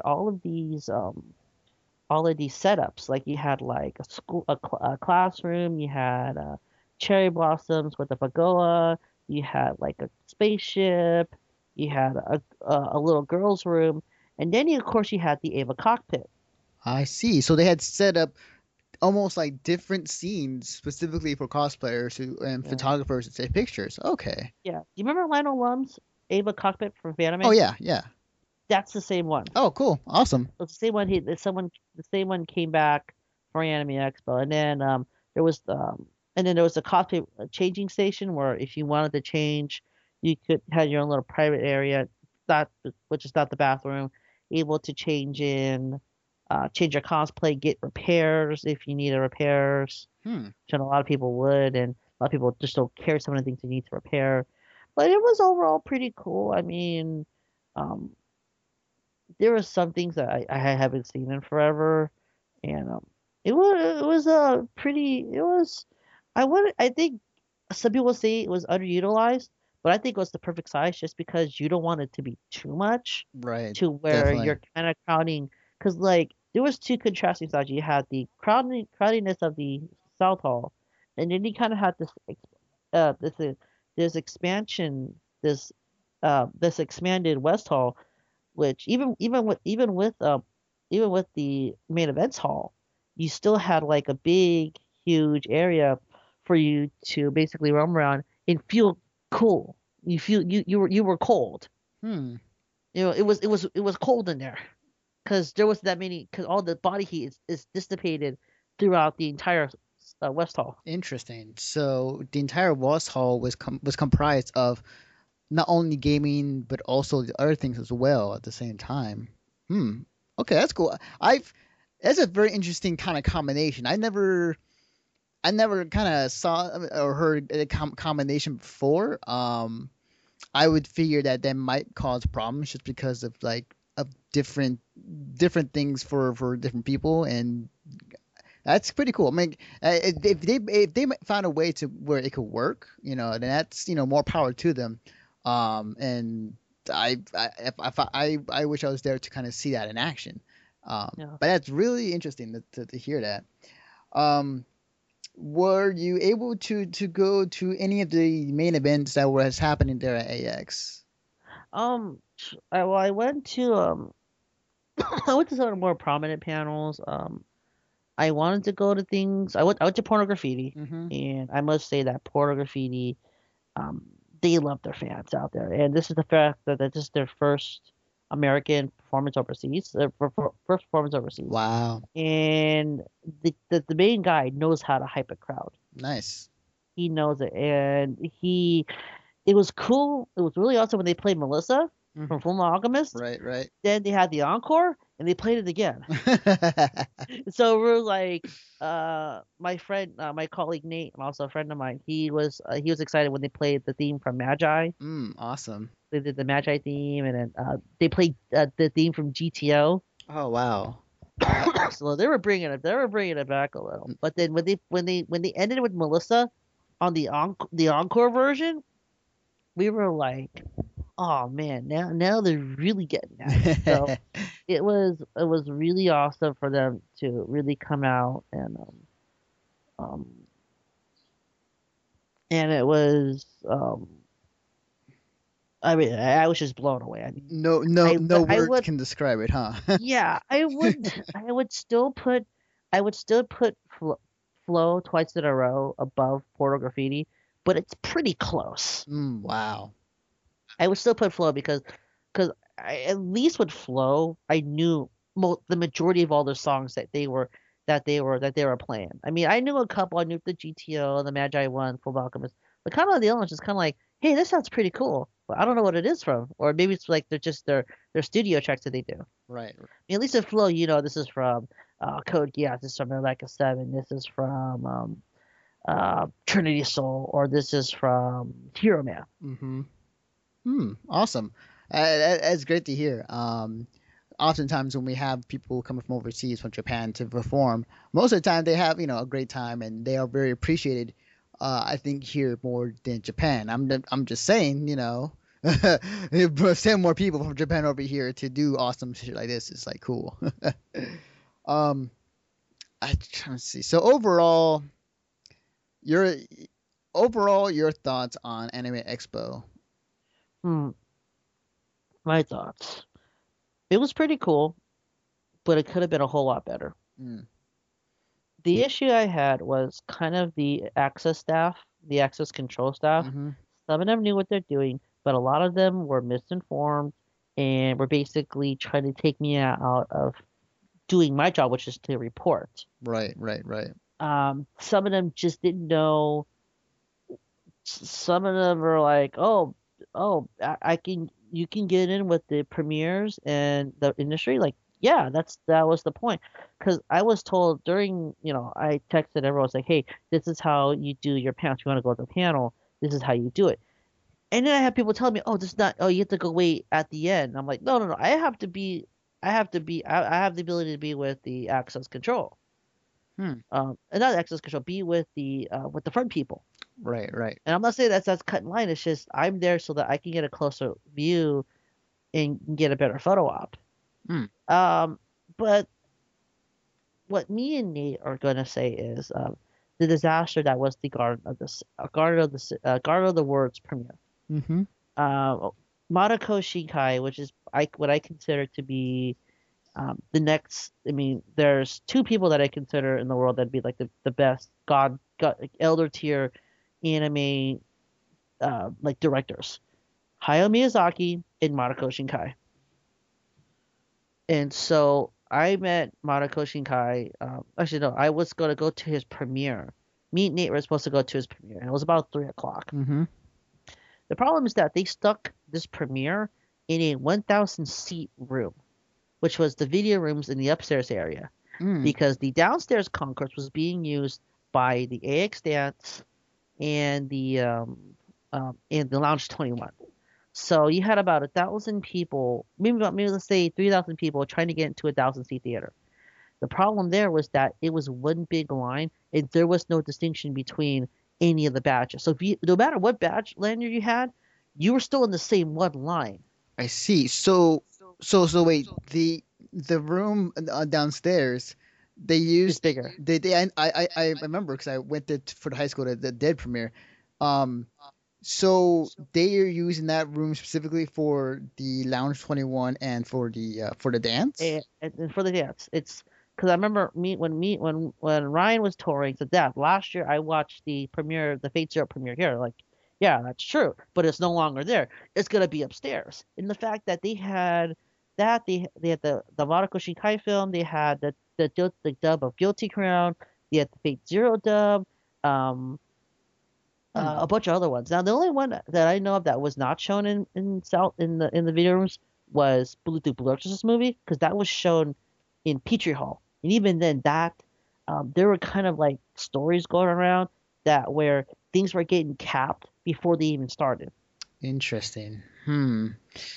all of these setups. Like you had like a classroom, you had cherry blossoms with a pagoda, you had like a spaceship, you had a little girl's room, and then of course you had the Ava cockpit. I see. So they had set up almost like different scenes specifically for cosplayers and Yeah, photographers to take pictures. Okay. yeah. Do you remember Lionel Lum's Ava cockpit from Oh Fanime? yeah, yeah. That's the same one. Oh, cool. Awesome. It's the same one. The same one came back for Anime Expo, and then there was there was a cosplay changing station where if you wanted to change, you could have your own little private area, not which is not the bathroom, able to change your cosplay, get repairs if you needed repairs, Hmm. which a lot of people would, and a lot of people just don't care some of the things you need to repair. But it was overall pretty cool. I mean, um, there are some things that I haven't seen in forever, and it was a pretty it was I think some people say it was underutilized, but I think it was the perfect size just because you don't want it to be too much Right. to where Definitely. you're kind of crowding because like there was two contrasting sides. You had the crowdiness of the South Hall, and then you kind of had this this expansion this expanded West Hall which even with the main events hall, you still had like a big, huge area for you to basically roam around and feel cool. You were cold. Hmm. You know, it was cold in there because there was that many because all the body heat is dissipated throughout the entire West Hall. Interesting. So the entire West Hall was comprised of not only gaming but also the other things as well at the same time. Hmm. Okay, that's cool. I've That's a very interesting kind of combination. I never kind of saw or heard a combination before. I would figure that that might cause problems just because of like of different things for different people, and that's pretty cool. I mean, if they found a way to where it could work, then that's more power to them. And I wish I was there to kind of see that in action. Yeah. But that's really interesting to hear that. Um, were you able to go to any of the main events that was happening there at AX? I went to I went to some of the more prominent panels. I wanted to go to things. I went to Porno Graffiti, Mm-hmm. and I must say that Porno Graffiti, um, they love their fans out there, and this is the fact that this is their first American performance overseas, first performance overseas, Wow. and the main guy knows how to hype a crowd. Nice. He knows it, and it was cool. It was really awesome when they played Melissa Mhm. from Full Alchemist. Right, right. Then they had the encore, and they played it again. So we're like, my friend, my colleague Nate, and also a friend of mine, he was excited when they played the theme from Magi. Awesome. They did the Magi theme, and then they played the theme from GTO. Oh, wow. So they were bringing it back a little. But then when they ended with Melissa on the encore version, we were like, oh man, now they're really getting at it. So it was really awesome for them to really come out um and it was I mean I was just blown away. I mean No I words would can describe it, huh? yeah I would still put Flow twice in a row above Portal Graffiti, but it's pretty close. Wow. I would still put Flow because at least with Flow I knew the majority of all the songs that they were playing. I mean, I knew a couple. I knew the GTO, the Magi One, Full Alchemist, but kind of the other ones just kind of like, hey, this sounds pretty cool, but I don't know what it is from, or maybe it's like they're just their studio tracks that they do. I Right. mean, at least at Flow, this is from Code Geass, this is from Eureka 7, this is from Trinity Soul, or this is from Hero Man. Mm-hmm. Awesome. That's great to hear. Oftentimes when we have people coming from overseas, from Japan to perform, most of the time they have, a great time and they are very appreciated. I think here more than Japan. I'm just saying, send more people from Japan over here to do awesome shit like this. It's like cool. um, I trying to see. So your your thoughts on Anime Expo? Hmm, my thoughts. It was pretty cool, but it could have been a whole lot better. Mm, The issue I had was kind of the access staff, the access control staff. mm-hmm. Some of them knew what they're doing, but a lot of them were misinformed and were basically trying to take me out of doing my job, which is to report. Right, right, right. Some of them just didn't know. Some of them were like, "Oh, I can, you can get in with the premieres and the industry." Like, yeah, that was the point. Because I was told during, I texted everyone, I was like, "Hey, this is how you do your panel. If you want to go to the panel, this is how you do it." And then I have people telling me, "Oh, this is not. Oh, you have to go wait at the end." I'm like, "No, no, no. I have the ability to be with the access control. Hmm. And not access control. Be with the front people." Right, right. And I'm not saying that's cut in line. It's just I'm there so that I can get a closer view and get a better photo op. Hmm. But what me and Nate are gonna say is the disaster that was the Garden of the Words premiere. Mm-hmm. Uh, Madako Shinkai, which is what I consider to be the next. I mean, there's two people that I consider in the world that'd be like the best God elder tier anime like directors, Hayao Miyazaki and Maruko Shinkai. And so I met Maruko Shinkai. Actually, no, I was going to go to his premiere. Me and Nate were supposed to go to his premiere, and it was about 3 o'clock. Mm-hmm. The problem is that they stuck this premiere in a 1,000 seat room, which was the video rooms in the upstairs area, Mm. because the downstairs concourse was being used by the AX Dance and the Lounge 21. So you had about 1,000 people, maybe let's say 3,000 people trying to get into a 1,000 seat theater. The problem there was that it was one big line, and there was no distinction between any of the badges. So no matter what badge lanyard you had, you were still in the same one line. I see. So wait, the room downstairs, they It's used bigger. I remember because I went there for the high school the Dead premiere. Um, so they are using that room specifically for the Lounge 21 and for the dance. And for the dance, it's because I remember when Ryan was touring to death last year. I watched the premiere, the Fate Zero premiere here. Like, yeah, that's true, but it's no longer there. It's gonna be upstairs. And the fact that they had they had the Maruko Shinkai film, they had the dub of Guilty Crown, they had the Fate Zero dub, um, Hmm. a bunch of other ones. Now, the only one that I know of that was not shown in the video rooms was Blue Exorcist movie, because that was shown in Petrie Hall, and even then, there were kind of like stories going around that where things were getting capped before they even started. Interesting. Hmm.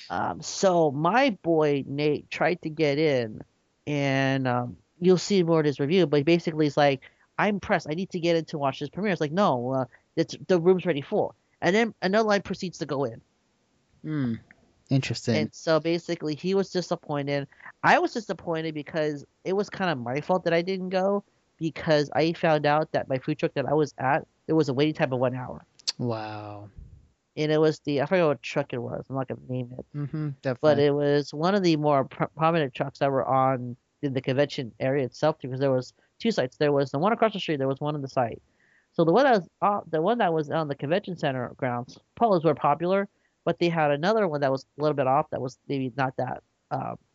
So my boy Nate tried to get in, and you'll see more in his review. But basically, he's like, "I'm pressed. I need to get in to watch this premiere." It's like, no, the room's already full, and then another line proceeds to go in. Hmm. Interesting. And so basically, he was disappointed. I was disappointed because it was kind of my fault that I didn't go, because I found out that my food truck that I was at, there was a waiting time of 1 hour, Wow. and it was I forget what truck it was. I'm not gonna name it, Mm-hmm. but Definitely. it was one of the more prominent trucks that were on in the convention area itself, because there was two sites. There was the one across the street. There was one on the site. So the one that was on the convention center grounds, polos were popular, but they had another one that was a little bit off. That was maybe not that um,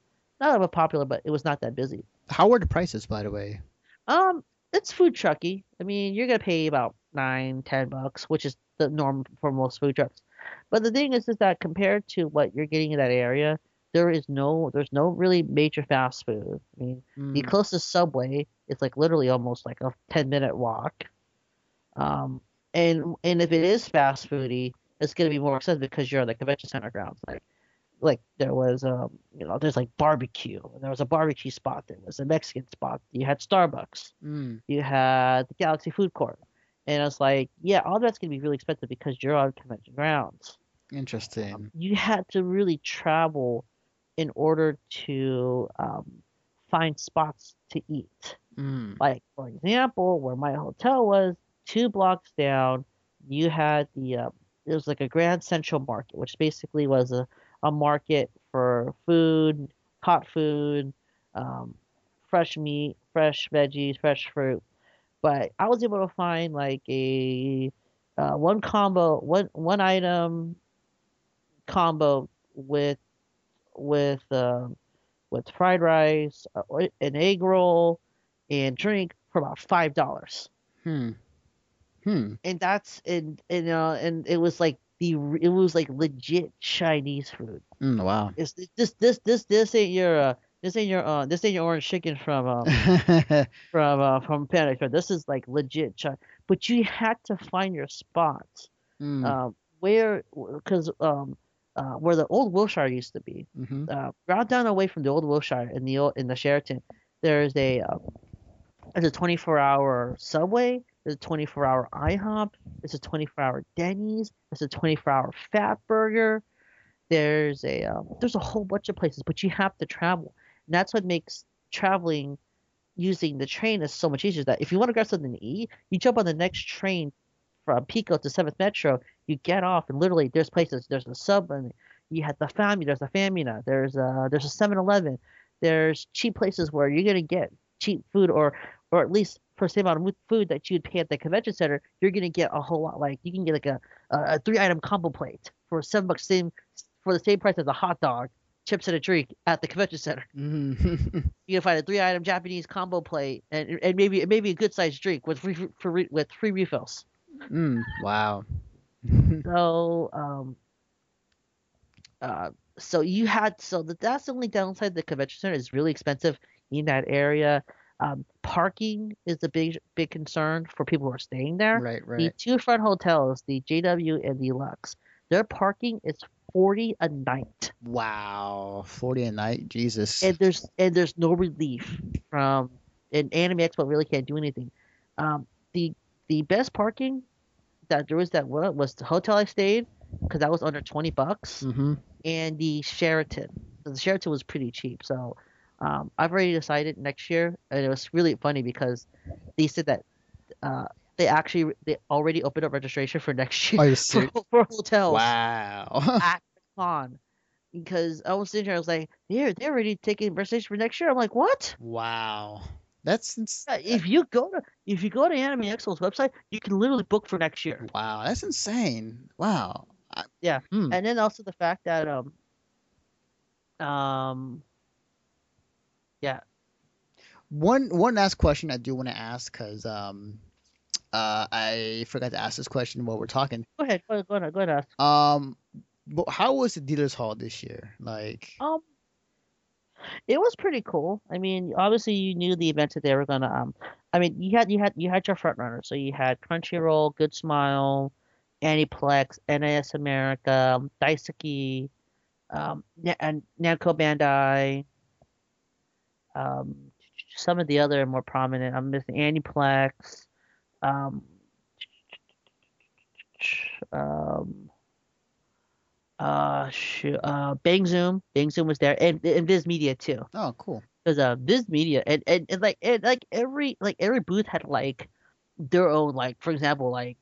not that popular, but it was not that busy. How were the prices, by the way? Um, it's food trucky. I mean, you're gonna pay about $9, $10, which is the norm for most food trucks. But the thing is that compared to what you're getting in that area, there's no really major fast food. I mean, the Mm, closest Subway is like literally almost like a 10-minute walk. Um, and if it is fast foody, it's gonna be more expensive because you're on the convention center grounds. Like there was there's like barbecue. There was a barbecue spot. There was a Mexican spot. You had Starbucks. mm, You had the Galaxy Food Court. And it's like, yeah, all that's gonna be really expensive because you're on convention grounds. interesting. You had to really travel in order to find spots to eat. Mm, Like for example, where my hotel was, 2 blocks down, you had it was like a Grand Central Market, which basically was a market for food, hot food, um, fresh meat, fresh veggies, fresh fruit. But I was able to find like a one combo, one item combo with with um, with fried rice, an egg roll, and drink for about $5. hmm, hmm. And and it was like it was like legit Chinese food. Mm, wow. It's this ain't your this ain't your orange chicken from Panda Express. This is like legit China. But you had to find your spots. Mm, Where because where the old Wilshire used to be. mm-hmm. Right down away from the old Wilshire in the Sheraton, there's a 24-hour Subway. There's a 24-hour IHOP. There's a 24-hour Denny's. There's a 24-hour Fat Burger. There's a whole bunch of places, but you have to travel, and that's what makes traveling using the train is so much easier. That if you want to grab something to eat, you jump on the next train from Pico to Seventh Metro. You get off, and literally there's places. There's a sub, and you had the Fami. There's a Famina. There's a 7-Eleven. There's cheap places where you're gonna get cheap food, or at least for the same amount of food that you'd pay at the convention center, you're gonna get a whole lot. Like you can get like a 3-item combo plate for $7, same for the same price as a hot dog, chips and a drink at the convention center. Mm. You can find a 3-item Japanese combo plate and maybe a good sized drink with free refills. Mm, wow. So uh that's the only downside. The convention center is really expensive in that area. Parking is a big concern for people who are staying there. Right, The right. two front hotels, the JW and the Lux, their parking is 40 a night. Wow. 40 a night. Jesus. And there's no relief from and Anime Expo really can't do anything. Um, the the best parking that there was was the hotel I stayed because that was under $20, Mm-hmm. and the Sheraton. The Sheraton was pretty cheap, so I've already decided next year, and it was really funny because they said that uh, they already opened up registration for next year Are you serious? for hotels Wow. at the con because I was sitting here, I was like, they're already taking registration for next year. I'm like, what? Wow. That's If you go to Anime Expo's website, you can literally book for next year. wow. That's insane. Wow. Yeah, Hmm. and then also the fact that um yeah. One last question I do want to ask because I forgot to ask this question while we're talking. Go ahead, ask. Um, but how was the dealers hall this year? Like, Um, it was pretty cool. I mean, obviously you knew the event that they were gonna I mean, you had your front runners. So you had Crunchyroll, Good Smile, Aniplex, NIS America, Daisuke, and Namco Bandai, um, some of the other more prominent. I'm missing Aniplex, um, um, Bang Zoom. Bang Zoom was there, and Viz Media too. oh, cool. Because Viz Media and every booth had like their own, like for example, like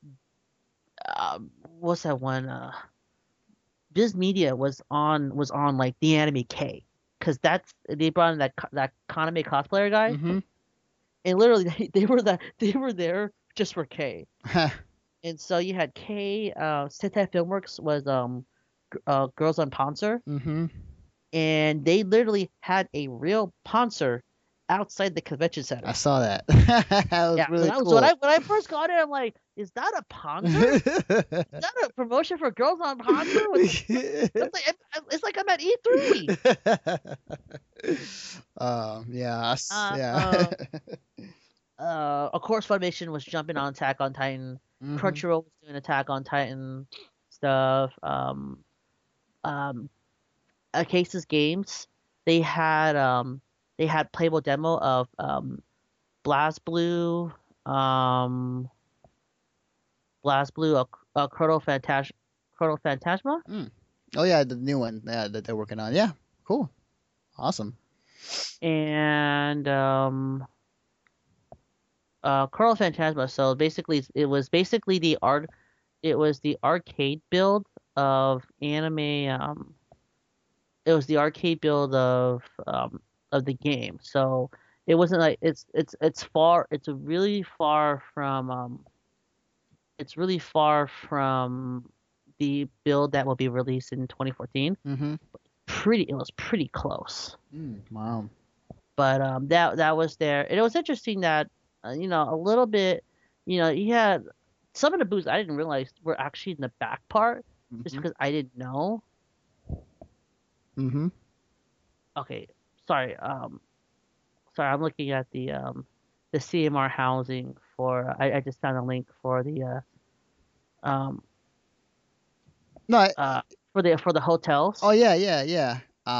what's that one? Viz Media was on like the Anime K, because that's they brought in that Kaname cosplayer guy, Mm-hmm. and literally they were there just for K. And so you had K. Sentai Filmworks was Girls on Panzer. Mm-hmm. and they literally had a real Panzer outside the convention center. I saw that. That was Yeah, so really that was when cool. I first got it. I'm like, is that a Panzer? Is that a promotion for girls on Panzer? That's like it's like I'm at E3. Yeah, Uh, yeah. uh, of course, Funimation was jumping on Attack on Titan. Hmm. Crunchyroll was doing Attack on Titan stuff. Um, Cases Games, they had playable demo of BlazBlue, um, BlazBlue, Chrono Phantasma, Mm. Oh yeah, the new one, yeah, that they're working on. Yeah, cool, awesome. and Chrono Phantasma. So basically, it was the arcade build of anime. It was the arcade build of the game. So it wasn't like it's far. It's really far from the build that will be released in 2014. Hmm. It was pretty close. Wow. But that was there, and it was interesting that a little bit, you had some of the booths I didn't realize were actually in the back part, just Hmm. because I didn't know. Hmm. Okay, sorry. Sorry, I'm looking at the CMR housing for. I just found a link for the um No. for the hotels. Oh yeah, yeah, yeah.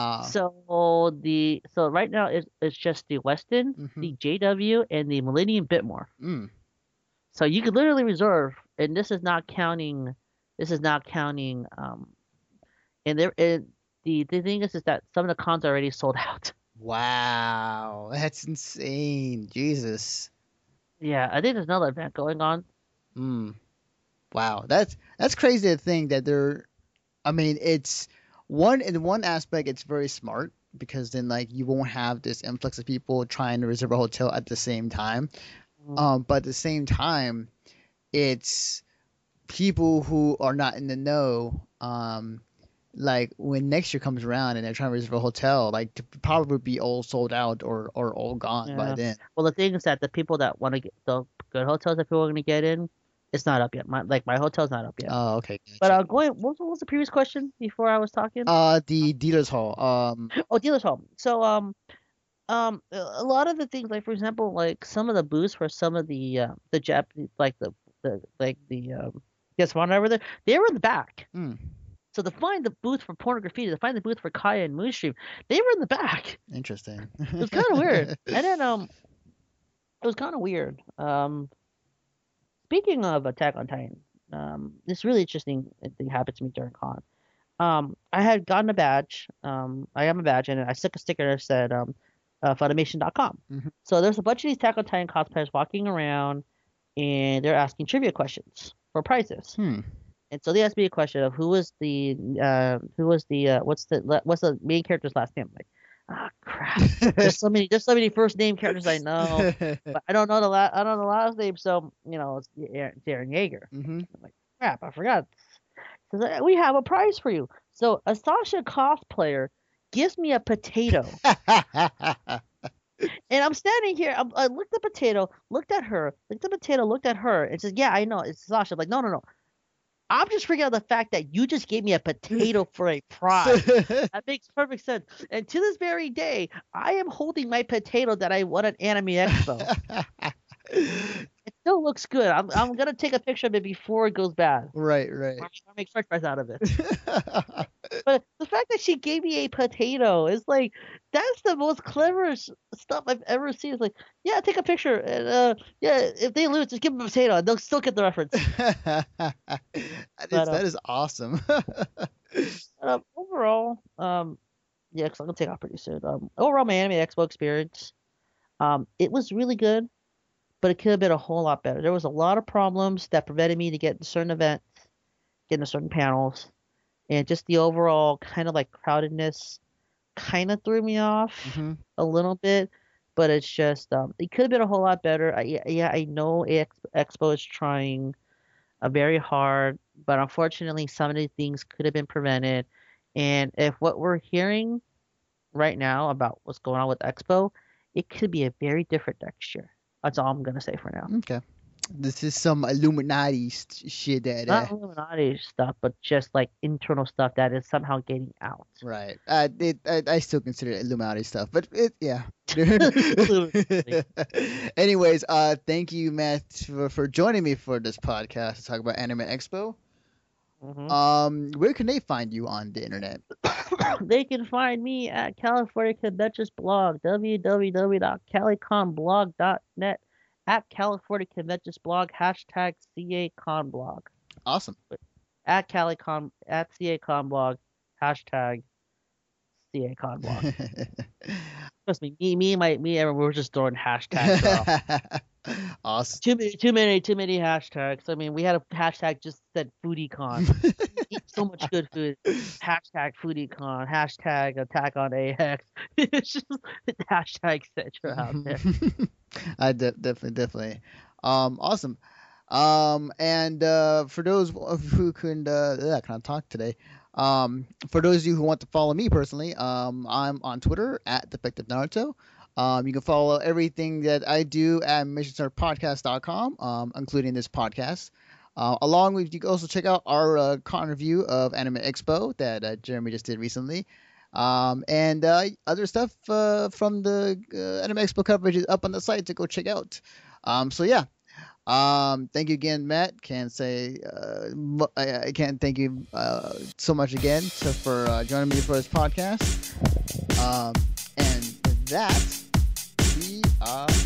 So right now it's just the Westin, Hmm. the JW, and the Millennium Bitmore. Mm. So you could literally reserve, and this is not counting. This is not counting. And the thing is that some of the cons are already sold out. Wow, that's insane. Jesus. Yeah, I think there's another event going on. Mm. Wow, that's crazy to think that they're. I mean, it's one in one aspect, it's very smart because then like you won't have this influx of people trying to reserve a hotel at the same time. Mm, But at the same time, it's people who are not in the know. Like when next year comes around and they're trying to reserve a hotel, like to probably be all sold out or all gone by yeah. then. Well, the thing is that the people that want to get the good hotels that people are going to get in, it's not up yet. My hotel's not up yet. Oh, okay, But gotcha. what was the previous question before I was talking? The dealers hall. Oh, dealer's home. So a lot of the things, like for example, like some of the booths for some of the Japanese, like the guess one over there, they were in the back. Hmm, So to find the booth for Pornography, to find the booth for Kaya and Moonstream, they were in the back. interesting. It was kind of weird. And then it was kind of weird. Speaking of Attack on Titan, this really interesting thing happened to me during con. I had gotten a badge. I got my badge, and I stuck a sticker that said Funimation.com. Mhm. So there's a bunch of these Attack on Titan cosplayers walking around, and they're asking trivia questions for prizes. Hmm. And so they asked me a question of what's the main character's last name? I'm like, ah, crap. There's so many first name characters I know, but I don't know the last name. So it's Eren Yeager. Hmm. I'm like, crap, I forgot. Says, we have a prize for you. So a Sasha cosplayer gives me a potato, and I'm standing here. I looked at the potato, looked at her, looked at the potato, looked at her, and says, "Yeah, I know it's Sasha." I'm like, no, no, no. I'm just freaking out the fact that you just gave me a potato for a prize. That makes perfect sense. And to this very day, I am holding my potato that I won at Anime Expo. It still looks good. I'm gonna take a picture of it before it goes bad. Right, right. Or make french fries out of it. But the fact that she gave me a potato is like that's the most clever stuff I've ever seen. It's like, yeah, take a picture, and yeah, if they lose, just give them a potato, and they'll still get the reference. But That is awesome. overall, yeah, because I'm gonna take off pretty soon. Overall, my Anime Expo experience, it was really good, but it could have been a whole lot better. There was a lot of problems that prevented me to get to certain events, get into certain panels, and just the overall kind of like crowdedness kind of threw me off Hmm. a little bit. But it's just it could have been a whole lot better. Yeah, I know Expo is trying very hard, but unfortunately, some of these things could have been prevented. And if what we're hearing right now about what's going on with Expo, it could be a very different next year. That's all I'm gonna say for now. Okay. This is some Illuminati shit that Not Illuminati stuff, but just like internal stuff that is somehow getting out. right. I still consider it Illuminati stuff, but yeah. Anyways, thank you, Matt, for joining me for this podcast to talk about Anime Expo. Where can they find you on the internet? They can find me at California Conventions blog, www.caliconblog.net, at California Conventions blog, hashtag CAConblog. Awesome. At CaliCon, at CAConblog, hashtag CAConblog. Trust me, everyone, we're just throwing hashtags out. Awesome. Too many hashtags. I mean, we had a hashtag just said FoodieCon. Eat so much good food. Hashtag FoodieCon. Hashtag Attack on AX. It's just the hashtag etc. out there. I definitely. Awesome. And for those who couldn't kind of talk today, for those of you who want to follow me personally, I'm on Twitter at Defective Naruto. You can follow everything that I do at missionstartpodcast.com, including this podcast. Along with, you can also check out our con review of Anime Expo that Jeremy just did recently. And other stuff from the Anime Expo coverage is up on the site to go check out. So yeah. Thank you again, Matt. Can't say I can't thank you so much again for joining me for this podcast. And with that, we are